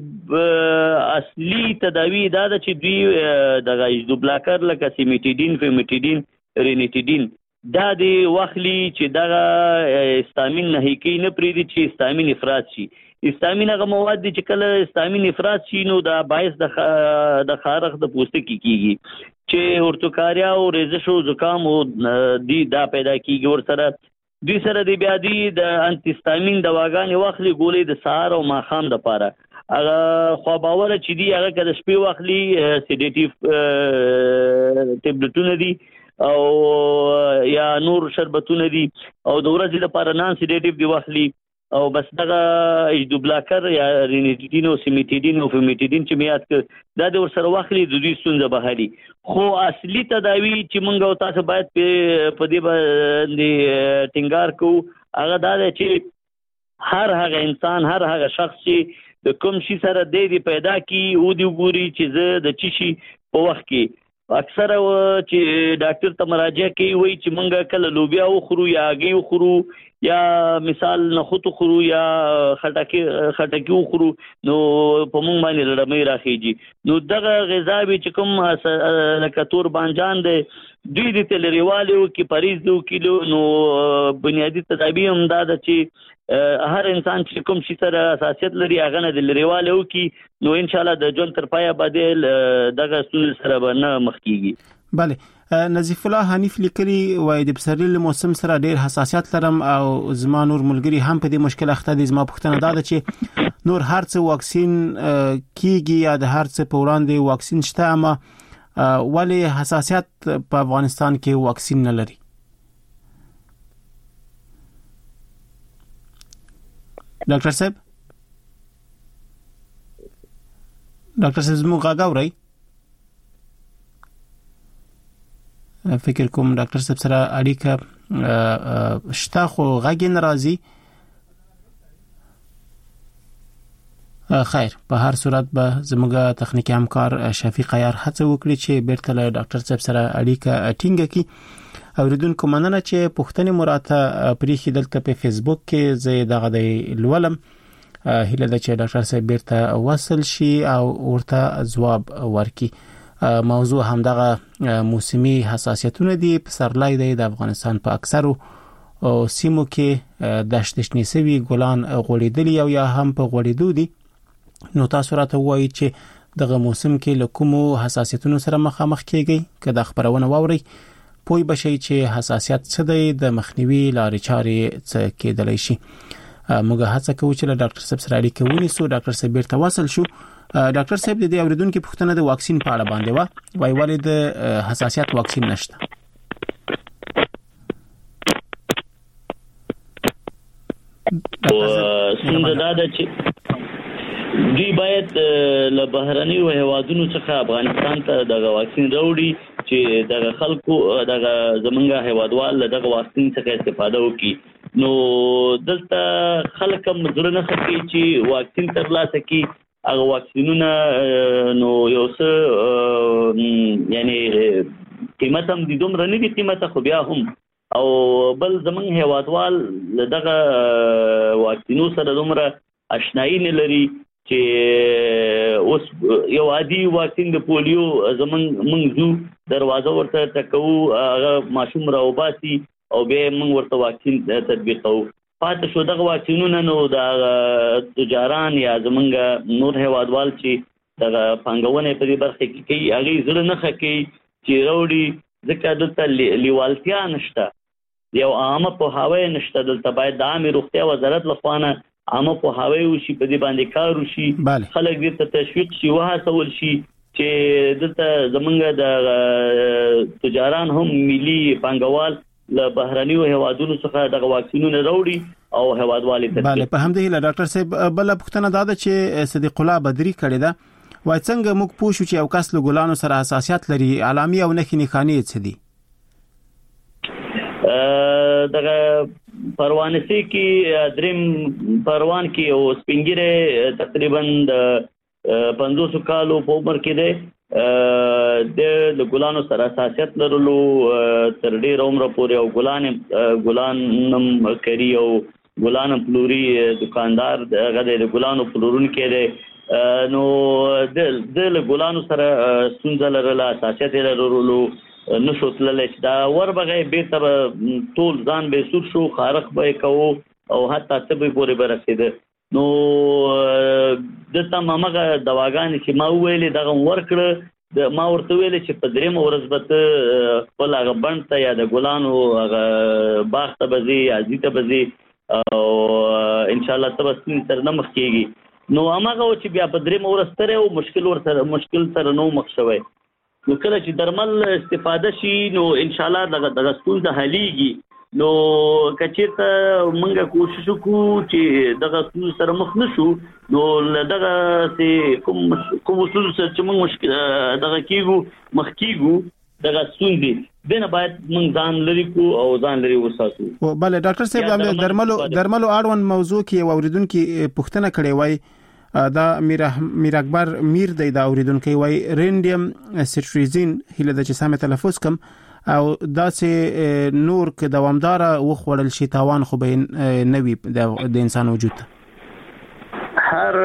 اصلي تداوی دا ده چې دوی د ایجدو بلاکر لکه سیمیټیډین، فیمیټیډین، رینیټیډین دا د واخلي چې دغه هستامین نه کې نه پریدي چې هستامین افراز شي. هستامین هغه مواد دي چې کله هستامین افراز شي نو دا باعث د د خارخ د پوستکي کیږي چې ورتکاریا او رزش او زکام او دی دا پیدا کیږي. ور سره دوی سره د بیا دی د انټي هستامین دواګانې واخلي ګولې د سهار او ماښام د پاره. هغه خو باور چې دی هغه کله شپې واخلي سیډیټیو ټابلیټونه دي او یا نور شربتونه دي او د ورځې لپاره نان سیډیټیو دی واخلي او بس دغه ایجدو بلاکر یا رینیټیډین او سیمیټیډین او فیمیټیډین چې میات ک دا د ور سره واخلي د دوی ستونزه به حلي. خو اصلي تداوی چې مونږ او تاسو باید په دې باندې ټینګار کوو هغه دا دی چې هر هغه انسان هر هغه شخص چې د کوم شي سره د دې پیدا کی او دی ګوري چې زه د چی شي په وخت کې اکثر چې ډاکټر ته مراجعه کوي وایي چې مونږ کله لوبیا وخورو یا هګۍ وخورو یا مثال نخود وخورو یا خټکی خټکی وخورو نو په مونږ باندې لړمې راخیږي. نو دغه غذا چې کوم لکه تور بانجان دی دوی د تلریوالو کې پریز دو کیلو نو بنیادی تدابیر هم دا ده چې هر انسان چې کوم شي سره اساسیت لري هغه نه د لریوالو کې نو ان شاء الله د ژوند تر پایه باندې دغه ستونزې سره به نه مخ کیږي. بله نظیف الله حنیف لیکلي وای د پسرلي موسم سره ډیر حساسیت لرم او زما نور ملګری هم په دې مشکل اخته دي. زما پوښتنه دا ده چې نور هر څه واکسین کیږي یا د هر څه په وړاندې واکسین شته اما ولی حساسیت په افغانستان کې واکسین نه لري؟ ډاکټر صاحب ډاکټر صاحب زموږ غږ اورئ؟ فکر کوم ډاکټر صاحب سره اړیکه شته خو غږ نه راځي. خیر په هر صورت به زموږ تخنیکی همکار شفیق عیار هڅه وکړي چې بیرته له ډاکټر صاحب سره اړیکه ټینګه کړي. اوریدونکو مننه چې پوښتنې مراته پریخي دلته په فیسبوک کې زه دغه د لولم هیله ده چې ډاکټر صاحب بیرته وصل شي او ورته ځواب ورکړي. موضوع هم دغه موسمي حساسیتونه دي. پسرلی دی د افغانستان په اکثرو سیمو کې دشت شنیسوي ګلان غوړېدلي او یا هم په غوړېدو دي. نو تاسو راته وایي چې دغه موسم کې له کومو حساسیتونو سره مخامخ کیږئ که د خبرونه واورئ پوی بشئ چې حساسیت څه دی د مخنیوي لارې چارې څه کېدلی شي. موږ هڅه کوو چې له ډاکټر صاحب سره اړیکه ونیسو. ډاکټر صاحب بیرته وصل شو. ډاکټر صاحب د دې اوریدونکو پوښتنه د واکسین په اړه باندې و وای ولې د حساسیت واکسین نشته؟ څنګه دا ده چې دوی باید له بهرنیو هیوادونو څخه افغانستان ته دغه واکسین راوړي چې دغه خلکو دغه زمونږ هیوادوال دغه واکسین څخه استفاده وکړي. نو دلته خلک هم زړه نه خکي چې واکسین ترلاسه کړي. هغه واکسینونه نو یو څه یعنی قیمت هم د دومره نه دي قیمت خو بیا هم او بل زمونږ هیوادوال دغه واکسینو سره دومره آشنایی نه لري چې اوس یو عادي واکسین د پولیو زمونږ موږ زو دروازه ورته ټکو هغه ماشوم راوباسي او به موږ ورته واکسین تطبیقو. پاتې شو دغه واکسینونه نو د تجاران یا زمونږ نور هیوادوال چې دغه پانګونه په دې برخه کې کوي هغه زړه نه خکي چې راوړي ځکه دلته لیوالتیا نشته یو عامه په هاوی نشته. دلته باید د عامه روغتیا وزارت لخوانه عامه په هاوی وشي په دې باندې کار وشي خلک دې ته تشویق شي وهڅول شي چې دلته زمونږ د تجاران هم ملي پانګوال له بهرنیو هیوادونو څخه د واکسینونو راوړي او هیوادوالي ته. بله په همدې له ډاکټر صاحب بل پوښتنه دا ده چې صدیق الله بدری کړی ده وای څنګه موږ پوه شو چې یو کس له ګلانو سره حساسیت لري علامي او نښې نښانې څه دي؟ دغه پروانسي کې دریم پروان کې او سپینګره تقریبا د پنځوس کالو په عمر کې ده د ګلانو سره حساسیت لرلو تر ډیر عمر پورې او ګلان ګلانم کری او ګلان پلوري دکاندار دغه د ګلانو پلورون کې ده نو د د ګلانو سره ستونزه لرله حساسیت لرلو نشو تللی چې دا ور بغې به تر ټول ځان به سور شو خارق به کوو او حتی تبې پورې برسېده. نو د تمامه دواګانې چې ما ویلې دغه ورکړه د ما ورته ویلې چې په درېم ورځ به خپل هغه بند ته یا د ګلانو هغه باغ ته به ځې یا ځي ته به ځې او انشاءالله ته به ستونزې سره نه مخ کېږي. نو هماغه و چې بیا په درېم ورځ ستری و مشکل ورسره مشکل سره نو مخ شوی. نو کله چې درمل استفاده شي نو انشاءالله دغه دغه ستونزه حلیږي. نو کچېرته موږ کوشش وکړو چې دغه ستونزو سره مخ نشو نو دغه کوم کوم ستونزو سره چې موږ مشکل دغه کېږو مخ کېږو دغه ستونزې دنه باید موږ ځان لري کو او ځان لري وساتو. بله ډاکټر صاحب درملو درملو اړوند موضوع کې اوریدونکو پوښتنه کړې وای دا میر میر اکبر میر دی دا اوریدونکو وای رینډیم سټریزین هله د چې سم تلفظ کم او داسې نور که دوامدار وخوړل شي تاوان خو به نه وي د انسان وجود ته. هر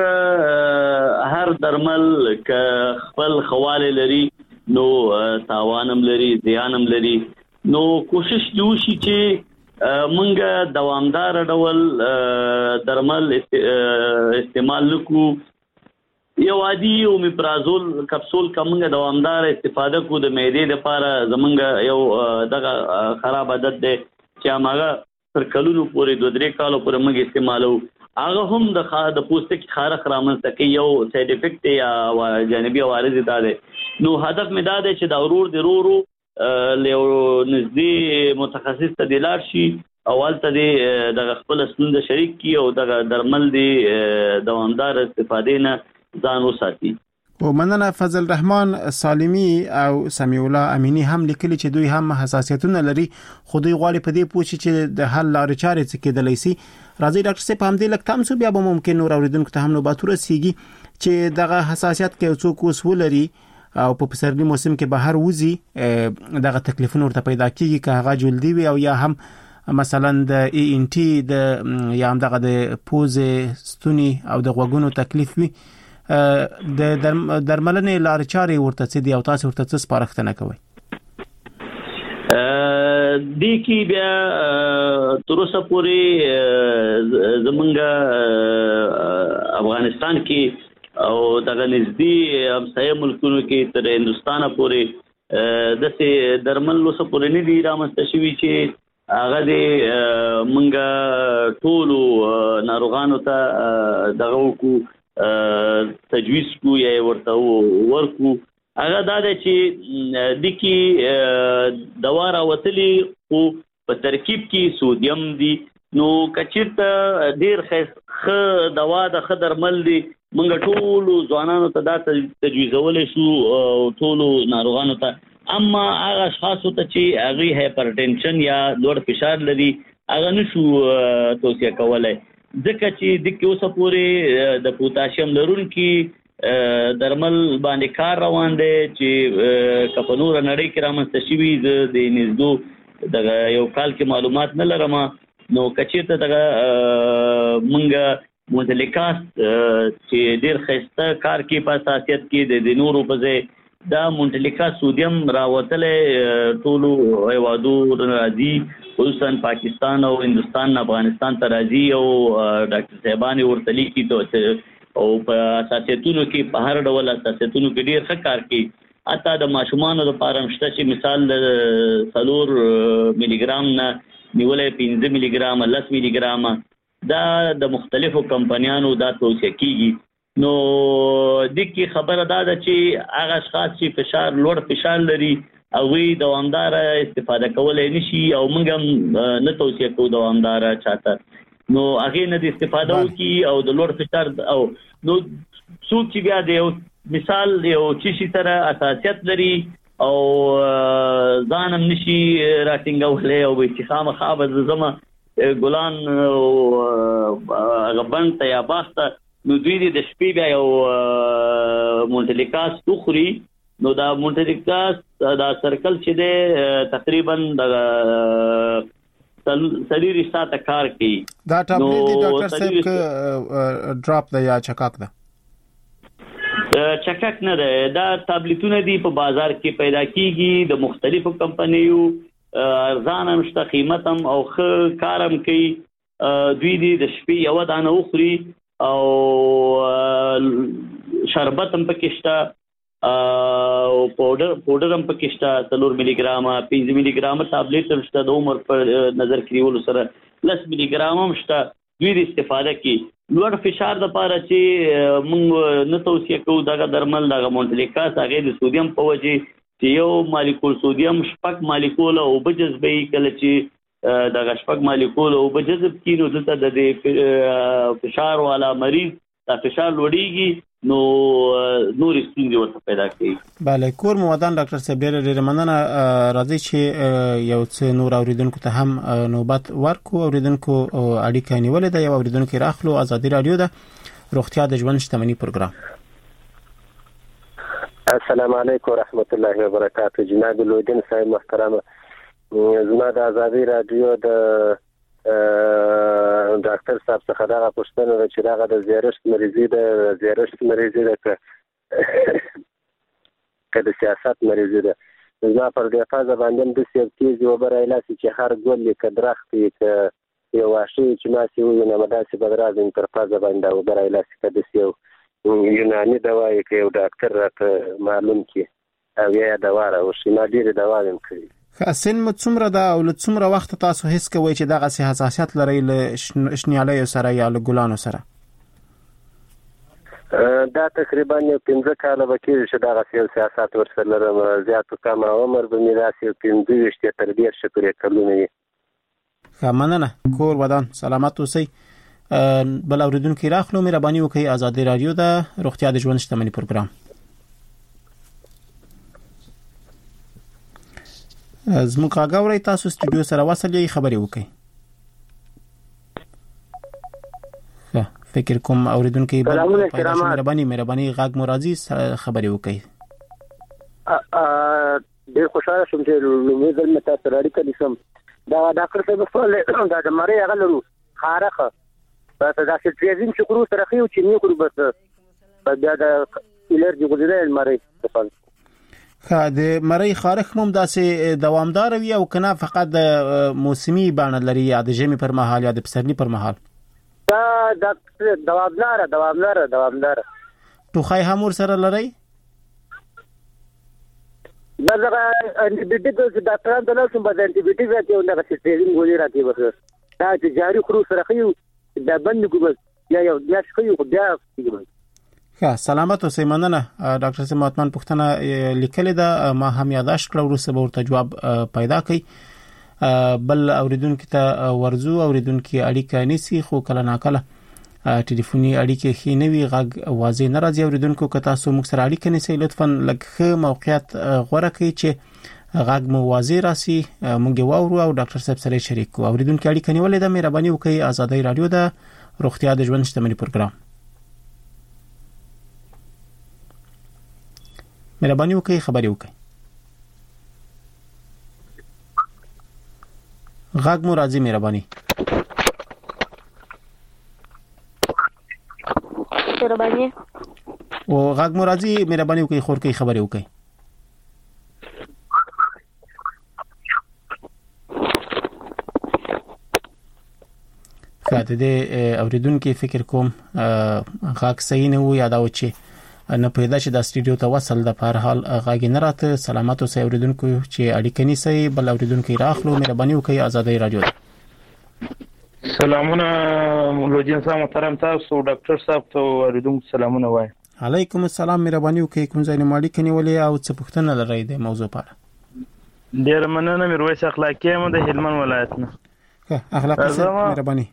هر درمل که خپل خواله لري نو تاوانم لري زیانم لري. نو کوشش دوشي چې مونږ دوامدار ډول درمل استعمال وکړو. یو عادي اومیپرازول کپسول کومه دوامدار استفاده کو د معدې لپاره زمونږ یو دغه خراب عادت دی چې هغه تر کلونو پورې دوه درې کالو پورې موږ استعمالو. هغه هم د د پوستکي خارق رامنځته کوي یو ساید افیکټ یا جانبي عوارض دا دی. نو هدف مې دا دی چې دا ورور د رورو له نږدې متخصص ته د لاړ شي اول ته د خپل ستونزه شریک کی او د درمل دی دوامدار استفاده نه ځان وساتي. او مننه فضل رحمان سالمی او سمیع الله امینی هم لیکلي چې دوی هم حساسیتونه لري خو دوی غواړي په دې پوښي چې د حل لارې چارې څه کېدلی سي. راځي ډاکټر صاحب هم دې لک تام سو بیا به ممکن نور اوریدونکو ته هم نو باتوره سیږي چې دغه حساسیت کې څوک اوس ولري او په پسرلي موسم کې بهر وځي دغه تکلیفونه ورته پیدا کیږي که هغه جلدی وي او یا هم مثلا د ای ان ټي د یا هم دغه د پوزې ستوني او د غوږونو تکلیف وي د درملنې لارې چارې ورته څه دي او تاسو ورته څه سپارښتنه کوئ؟ دې کې بیا تر اوسه پورې زمونږ افغانستان کې او دغه نږدې همسایه ملکونو کې تر هندوستانه پورې داسې درمل اوسه پورې نه دي رامنځته شوي چې هغه دې مونږ ټولو ناروغانو ته دغه وکړو تجویز کو یا ورته ورکو. هغه دا دی چې د کې دوا راوتلي خو په ترکیب کې سودیم دي. نو کچېرته ډېر ښه دوا د ښه درمل دي موږ ټولو ځوانانو ته دا تجویزولی شو ټولو ناروغانو ته. اما هغه اشخاصو ته چې هغوی هایپرټنشن یا لوړ فشار لري هغه نشو توصیه کولی ځکه چې د کې اوسه پورې د پوتاشیم لرونکي درمل باندې کار روان دی چې که په نوره نړۍ کې رامنځته شوي زه د نږدو دغه یو کال کې معلومات نه لرم. نو که چېرته دغه موږ مونټلیکاس چې ډېر ښایسته کار کوي په اساسیت کې د نورو په ځای دا مونټلیکاس سودیم راوتلی ټولو هیوادو راځي خصوصا پاکستان او هندوستان افغانستان ته راځي او ډاکټر صاحبانې ورته لیکي او په اساسیتونو کې په هر ډول اساسیتونو کې ډېر ښه کار کوي. حتی د ماشومانو لپاره هم شته چې مثال د څلور ملي ګرام نه نیولی پنځه ملي ګرامه لس ملي ګرامه دا د مختلفو کمپنیانو دا توصیه کېږي. نو د کې خبره دا ده چې هغه اشخاص چې فشار لوړ فشار لري هغوی دوامداره استفاده کولی نشي او موږ هم نه توصیه کوو دوامداره چاته. نو هغې نه د استفاده وکړي او د لوړ فشار او نو څوک چې بیا د یو مثال یو چیشي سره اساسیت لري او ځان هم نشي راټینګولی او وایي چې خامخا به زه ځمه ګلان هغه بڼ ته یا باغ ته نو دوی د شپې بیا یو مونټلیکاس وخوري. نو دا مونټلیکاس دا سرکل چې دی تقریبا د څلور ساعته کار کوي. دا ټابلیټ دی ډاکټر صاحب که ډراپ ده یا چکاک ده؟ چکک نه ده. دا ټابلیټونه دي په بازار کې پیدا کیږي د مختلفو کمپنیو، ارزان هم شته، قیمت هم او ښه کار هم کوي. دوی دي د شپې یو دانه وخوري او شربت هم پکې شته او پاوډر پاوډر هم پکې شته، څلور ملي ګرامه پنځه ملي ګرامه ټابلیټ هم شته، د عمر په نظر کې نیولو سره لس ملي ګرام هم شته. دوی د استفاده کوي. لوړ فشار لپاره چې موږ نه توصیه کوو دغه درمل دغه مونټلیکاس هغه د سودیم په وجه چې یو مالیکول سودیم شپږ مالیکول او بجذبې کله چې دغه شپږ مالیکول او بجذب کینو دلته د فشار والا مریض دا فشار لوړیږي نو نور ستونزې ورته پیدا کوي. بله کور موادان ډاکټر صاحب ډېر ډېر مننه. راځي چې یو څه نور اوریدونکو ته هم نوبت ورکو. اوریدونکو اړیکه نیولې ده. یو اوریدونکو راخلو. ازادي رادیو ده روغتیا د ژوند شتمني پروګرام. السلام علیکم ورحمت الله وبرکاته. جناب لودین صاحب محترم، زما د ازادي رادیو د ډاکټر صاحب څخه دا پوښتنه ده چې دا د زیارشت مریضي ده، زیارشت مریضي ده که د سیاست مریضي ده. زما پر دې فازه باندې د سیب تیز یو بر ایلاسي چې هر ګل کې درختي کې یو واشي چې ما سی وي نه مداسي بدرازم پر فازه باندې او بر ایلاسي کې د سیو یوناني دوايي کې یو ډاکټر راته معلوم کی او یا دوا را او شي ما ډیره دوا هم کوي. سن مو څومره ده او له څومره وخت تاسو حس کوئ چې دغه سي حساسیت لري له شنیالیو سره یا له ګلانو سره؟ دا تقریبا یو پنځه کاله وکړي چې دغه سي سیاست ورسره لرم. زیات کم عمر به مې راسي پنځه ویشت تر ډیر شکر کلونه وي. ښه مننه. کور ودان سلامت اوسئ. بل اوریدونکو راخلو. مهرباني وکړئ. ازادي رادیو ده روغتیا د ژوند شتمني پروګرام. زموږ غاوري تاسو سټوډیو سره وصل یې خبري وکړئ. ښه فکر کوم اوریدونکو مهرباني مهرباني غاګ مرادي خبري وکړئ. ډېر خوشاله شوم چې لومړی ځل مې تاسو راډیو لیکم. دا ډاکټر صاحب خپل دا د مری هغه لرو خارخه بس دا چې تریزین شکرو سره خو چې نه کړو بس بیا دا الرجی غوډه مری څه ښه د مری خارخ هم داسې دوامدار وي او کنه فقط د موسمي بڼه لري یا د ژمي پر مهال یا د پسرلي پر مهال؟ دا د دوامدار دوامدار دوامدار ټوخی هم ور سره لري؟ دا زغه انټيبيوټیک د ډاکټرانو ته لاسم بده انټيبيوټیک راته یو دغه سټریزین ګولې راته وکړه. دا چې جاری خرو سره خيو دا بند کوبس یا یو بیا خيو بیا کیږي. ښه سلامت اوسئ. مننه. ډاکټر صاحب ماتمن پوښتنه لیکلې ده ما هم یاداشت کړو وروسته به ورته جواب پیدا کړي. بل اوریدونکو ته ورزو اوریدونکو اړیکه نیسی خو کله ناکله ټلیفوني اړیکه خې نه وي غږ واضح نه راځي. اوریدونکو که تاسو موږ سره اړیکه نیسئ لطفا لکه موقعیت غوړه کړئ چې غږ مو واضح راسي موږ واورو او ډاکټر صاحب سره شریک کوو. اوریدونکو اړیکه نیولې ده. مهرباني وکړئ. ازادي رادیو ده روغتیا د ژوند شتمني پروګرام. مهرباني وکړئ خبري وکړئ. غږ مو راځي. مهرباني. مهرباني. او غږ مو راځي. مهرباني وکړئ خور کوي خبري وکړئ. فاته دې اوریدونکو فکر کوم غږ صحیح نه و یا دا و چې نه پیدا چې د سټوډیو ته وصل د په هر حال غاګي نه راته. سلامت اوسئ اوریدونکو چې اړیکه نیسئ. بل اوریدونکو راخلو. مهرباني وکړئ. ازادي رادیو. سلامونه لوجین صاحب محترم تاسو ډاکټر صاحب ته اوریدونکو سلامونه وای. علیکم السلام. مهرباني وکړئ. کوم ځای نه ماړی کني ولې او څه پوښتنه لرئ د موضوع په اړه؟ ډیر مننه. میرویس اخلاقی هم د هلمند ولایت نه. ښه اخلاقی صاحب مهرباني.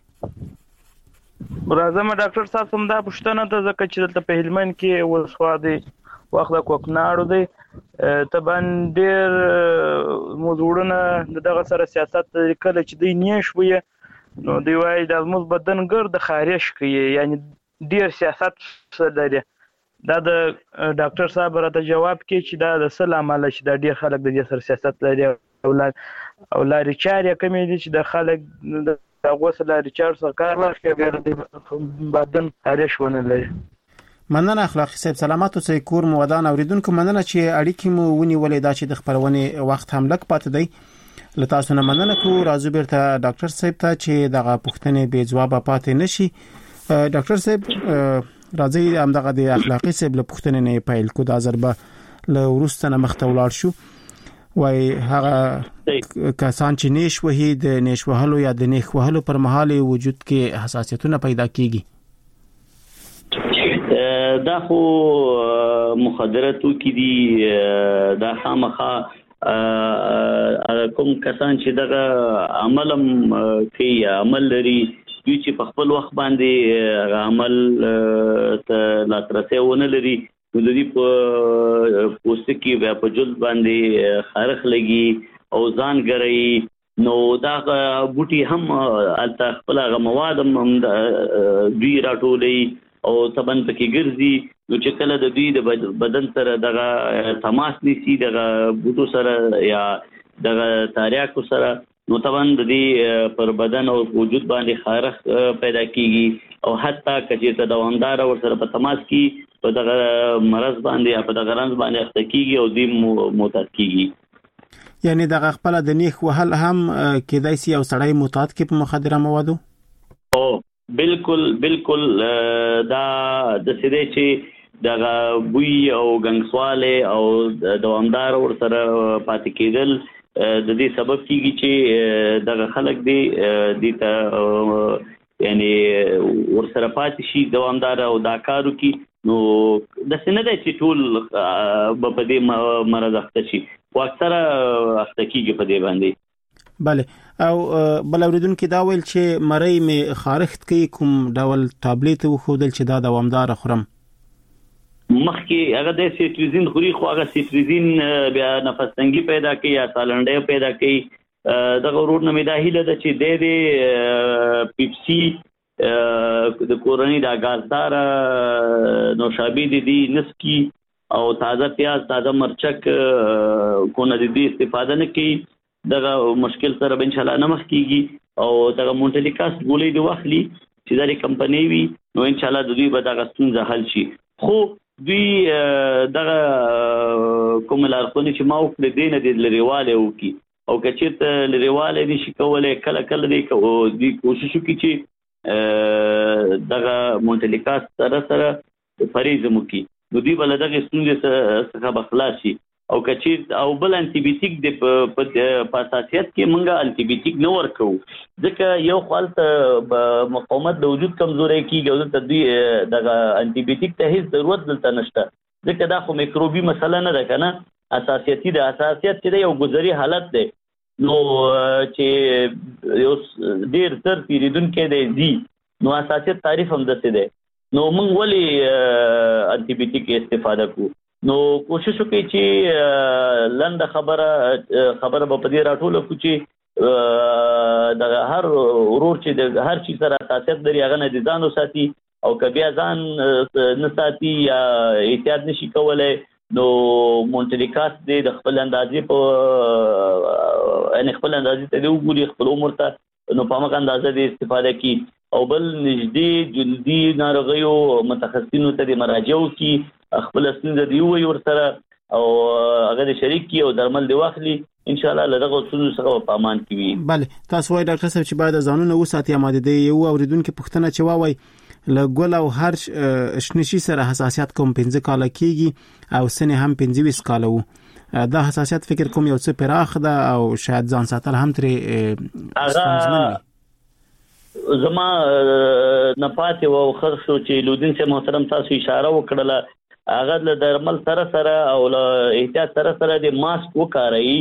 راځم ډاکټر صاحب سم دا پوښتنه ده ځکه چې دلته په هلمند کې ولسوا دی وخت د کوکناړو دی ته باندې ډېر موضوعونه دغه سره سیاست کله چې دی نیش وي نو دی وايي د موږ بدن ګرد خارش کوي یعنی ډېر سیاست سره دی. دا د ډاکټر صاحب راته جواب کوي چې دا د سلام علی چې د ډېر خلک د دې سره سیاست لري او لاري چارې کومې دي چې د خلک د هغه سره ریچارډ سره کار وکړي د بدن خارش ونه لري. مننه اخلاقی صاحب، سلامات اوسئ. کور مو ودان اوریدونکو مننه چې اړیکې مو ونیولې دا چې د خبرونې وخت هم لک پاتې دی. لته تاسو نه مننه کو. راځو بیرته ډاکټر صاحب ته چې دغه پوښتنې بې جواب پاتې نشي. ډاکټر صاحب راځي همدغه د اخلاقی صاحب له پوښتنې نه پیل کو. د ضربه له ورسته نه مخته ولاړ شو. وای هغه کسان چې نیش وهي د نیش وهلو یا د نیخ وهلو پر مهال وجود کې حساسیتونه پیدا کیږي. دا خو مخدراتو کې دي، دا خامخا کوم کسان چې دغه عملم کوي عمل لري دوی چې په خپل وخت باندې عمل ته لاسرسي ونه لري، نو د دې په پوسټ کې بیا په جلد باندې خارخ لګي او ځان ګرځي، نو دا بوټي هم الته خپل غ مواد هم دوی راټولي او تبن پکې ګرځي، نو چې کله د دوی د بدن سره دغه تماس نيسي دغه بوټو سره یا دغه تاریاکو سره، نو تبن د دې پر بدن او وجود باندې خارخ پیدا کیږي او حتی کچې ته دوامدار ور سره په تماس کې په دغه مرض باندې یا په دغه رنځ باندې اخته کیږي او دوی معتاد کیږي. یعنی دغه خپل د نیخ وهل هم کېدای شي او سړی معتاد کې په مخدره موادو. او بالکل بالکل دا د سده چې دغه بوی او غنګسواله او دوامدار ور سره پاتې کېدل د دې سبب کیږي چې دغه خلک دی د ته یعنی ور سره پاتې شي دوامدار او دا کارو کی، نو د سینه د چې ټول په دې مرض اخته شي او اکثره اخته کیږي په دې باندې. بله. او بل اوریدونکو دا ویل چې مړی می خارښت کوي، کوم ډول ټابلیټ وخودل چې دا دوامدار خورم؟ مخکې هغه د سیټریزین خوري، خو هغه سیټریزین بیا نفس تنګي پیدا کوي یا سالنډي پیدا کوي. دغه ورور نه مې دا هیله ده چې د دې پیپسي د کورنۍ د غازدار نوشابې د دې نسکی او تازه پیاز تازه مرچک کو نه د دې استفاده نه کوي، دغه مشکل سره به ان شاء الله نمخ کیږي او دغه مونټلیکاس ګولې د واخلي چې د کمپنۍ وي، نو ان شاء الله د دوی به دغه ستونزه حل شي. خو دوی دغه کوم لارښوونې چې ما وکړې دي نه د لريواله وکي او کچېرته لريواله نشي کولای، کله کله دی دوی کوشش وکړي چې دغه مونټلیکاس سره سره فریضه وکړي، نو دوی بل دغه ستونزه څخه بخلاص شي. او کچې او بل انټي بیوټیک د په اساسیت کې مونږه انټي بیوټیک نه ورکو، ځکه یو خپل مقاومت د وجود کمزوري کیږي او د دې دغه انټي بیوټیک ته هیڅ ضرورت دلته نشته، ځکه دا خو میکروبي مسله نه ده کنه، اساسیتي د اساسیت چې یو ګذري حالت ده، نو چې یو ډیر تر پیریدونکو دی دي، نو اساسیت تعریف هم دته ده، نو مونږ ولې انټي بیوټیک استفاده کوو. نو کوشش وکړئ چې لنډه خبره خبره په دې راټوله کو چې د هر ورور چې د هر چی سره اساسیت لري هغه نه ځان وساتي، او که بیا ځان نه ساتي یا احتیاط نشي کولای، نو مونټلیکاس د خپل اندازې په ان خپل اندازې ته وګوري، خپل عمر ته نو په هغه اندازې د استفاده کی، او بل نږدې جلدي ناروغیو متخصصینو ته د مراجعه کی، خپل ستونزه دی وي ورسره او هغه شریک کی او درمل دی واخلي، ان شاء الله لږه څه څه په امان کې وي. بله. تاسو وايي ډاکټر صاحب چې باید ځانونه وساتي اماده دی. یو اوریدونکو پوښتنه چې واوي له ګل او هر شنشي سره حساسیت کوم پنځه کال کېږي او سنه هم پنځه ویس کال وو، دا حساسیت فکر کوم یو څه پراخ ده او شاید ځان ساتل هم ترې ستونزمن وي. زما نه پاتې و خر شو چې لودین سے محترم تاسو اشاره وکړه، هغه د درمل سره سره او احتیاط سره سره د ماسک وکاري،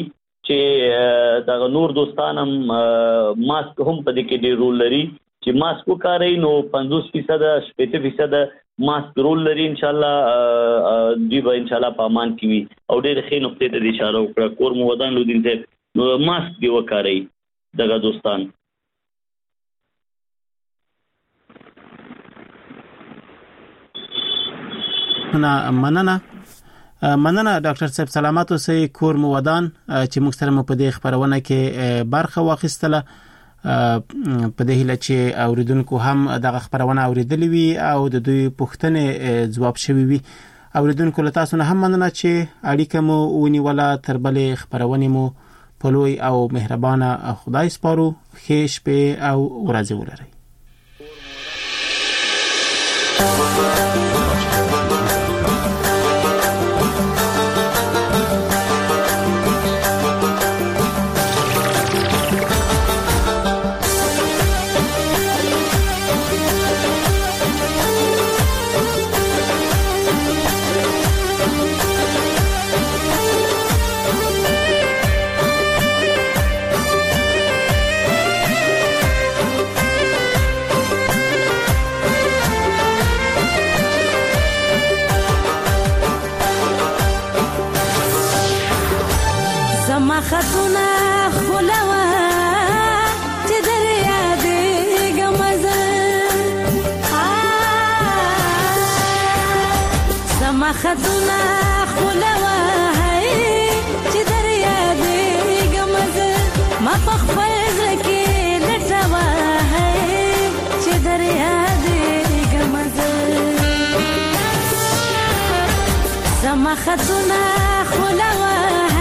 چې دا نور دوستانم ماسک هم په دې کې ډیر رول لري، چې ماسک وکاري نو پنځوس فیصد شپږ فیصد ماسک رول لري، ان شاء الله دی به ان شاء الله په امان کې وي. او ډېر ښه نقطې ته اشاره وکړه کور مو ودان لودین ته، نو ماسک دی وکاري دغه دوستان. نه مننه مننه ډاکټر صاحب، سلامات اوسئ. کور مو ودان چې موږ سره په دې خبرونه کې برخه واخیستله په دې هیله چې اوریدونکو هم دغه خبرونه اوریدلې وي او د دوی پوښتنې ځواب شوي وي. اوریدونکو له تاسو نه هم مننه چې اړیکه مو ونیوله. تر بلې خبرونه مو په لوی او مهربانه خدای سپارو. ښه شپه او ورځ ولرئ. خطونه خلوا چې دریا دې ګمزه سما خطونه خلوا چې دریا دې ګمزه ما په خپل ځکه لټوا چې دریا دې ګمزه سما خطونه خلوا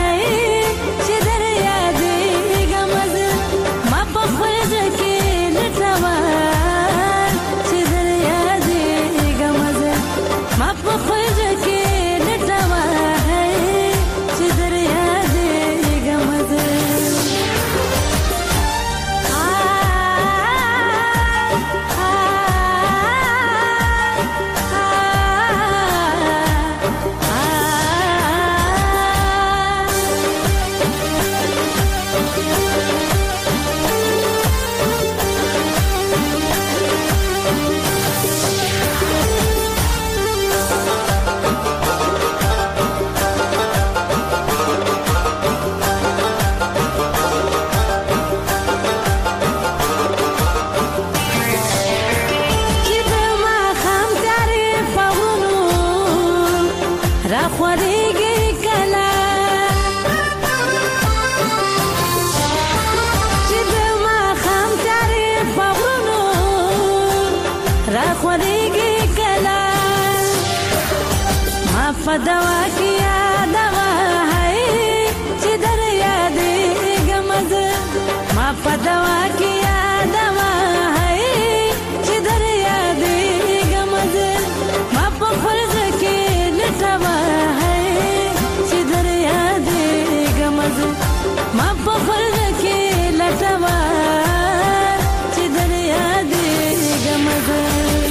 دوا کیا دوا ہے چې دریا دې ګمزه ما په دوا کیا دوا ہے چې دریا دې ګمزه ما په فرض کې لټوا ہے چې دریا دې ګمزه ما په فرض کې لټوا چې دریا دې ګمزه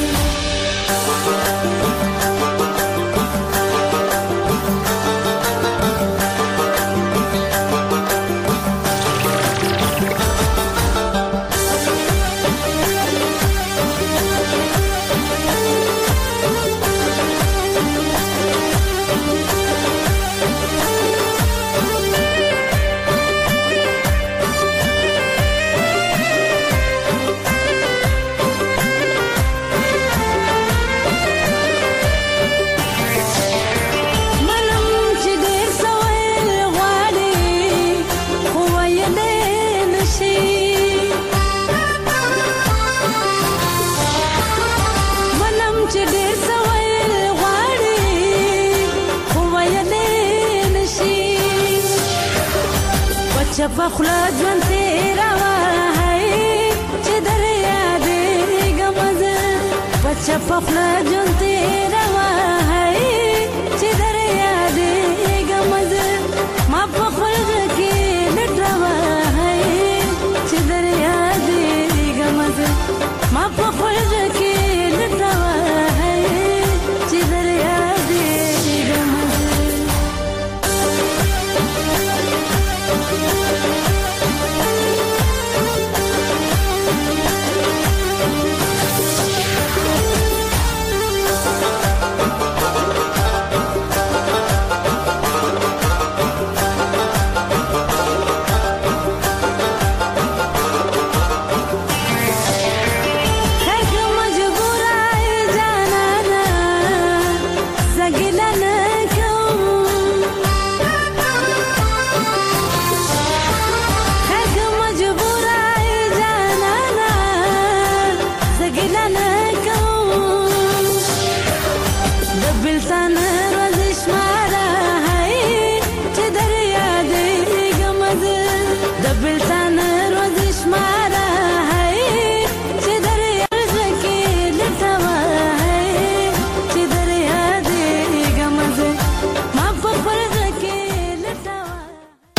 پخلا ژوند تیروا ہے چې دریا دې ګمزه پچا پخلا ژوند تیروا ہے چې دریا دې ګمزه ما په خلق کې لټوا ہے چې دریا دې ګمزه ما په خلق کې لټوا ہے چې دریا دې ګمزه ډبل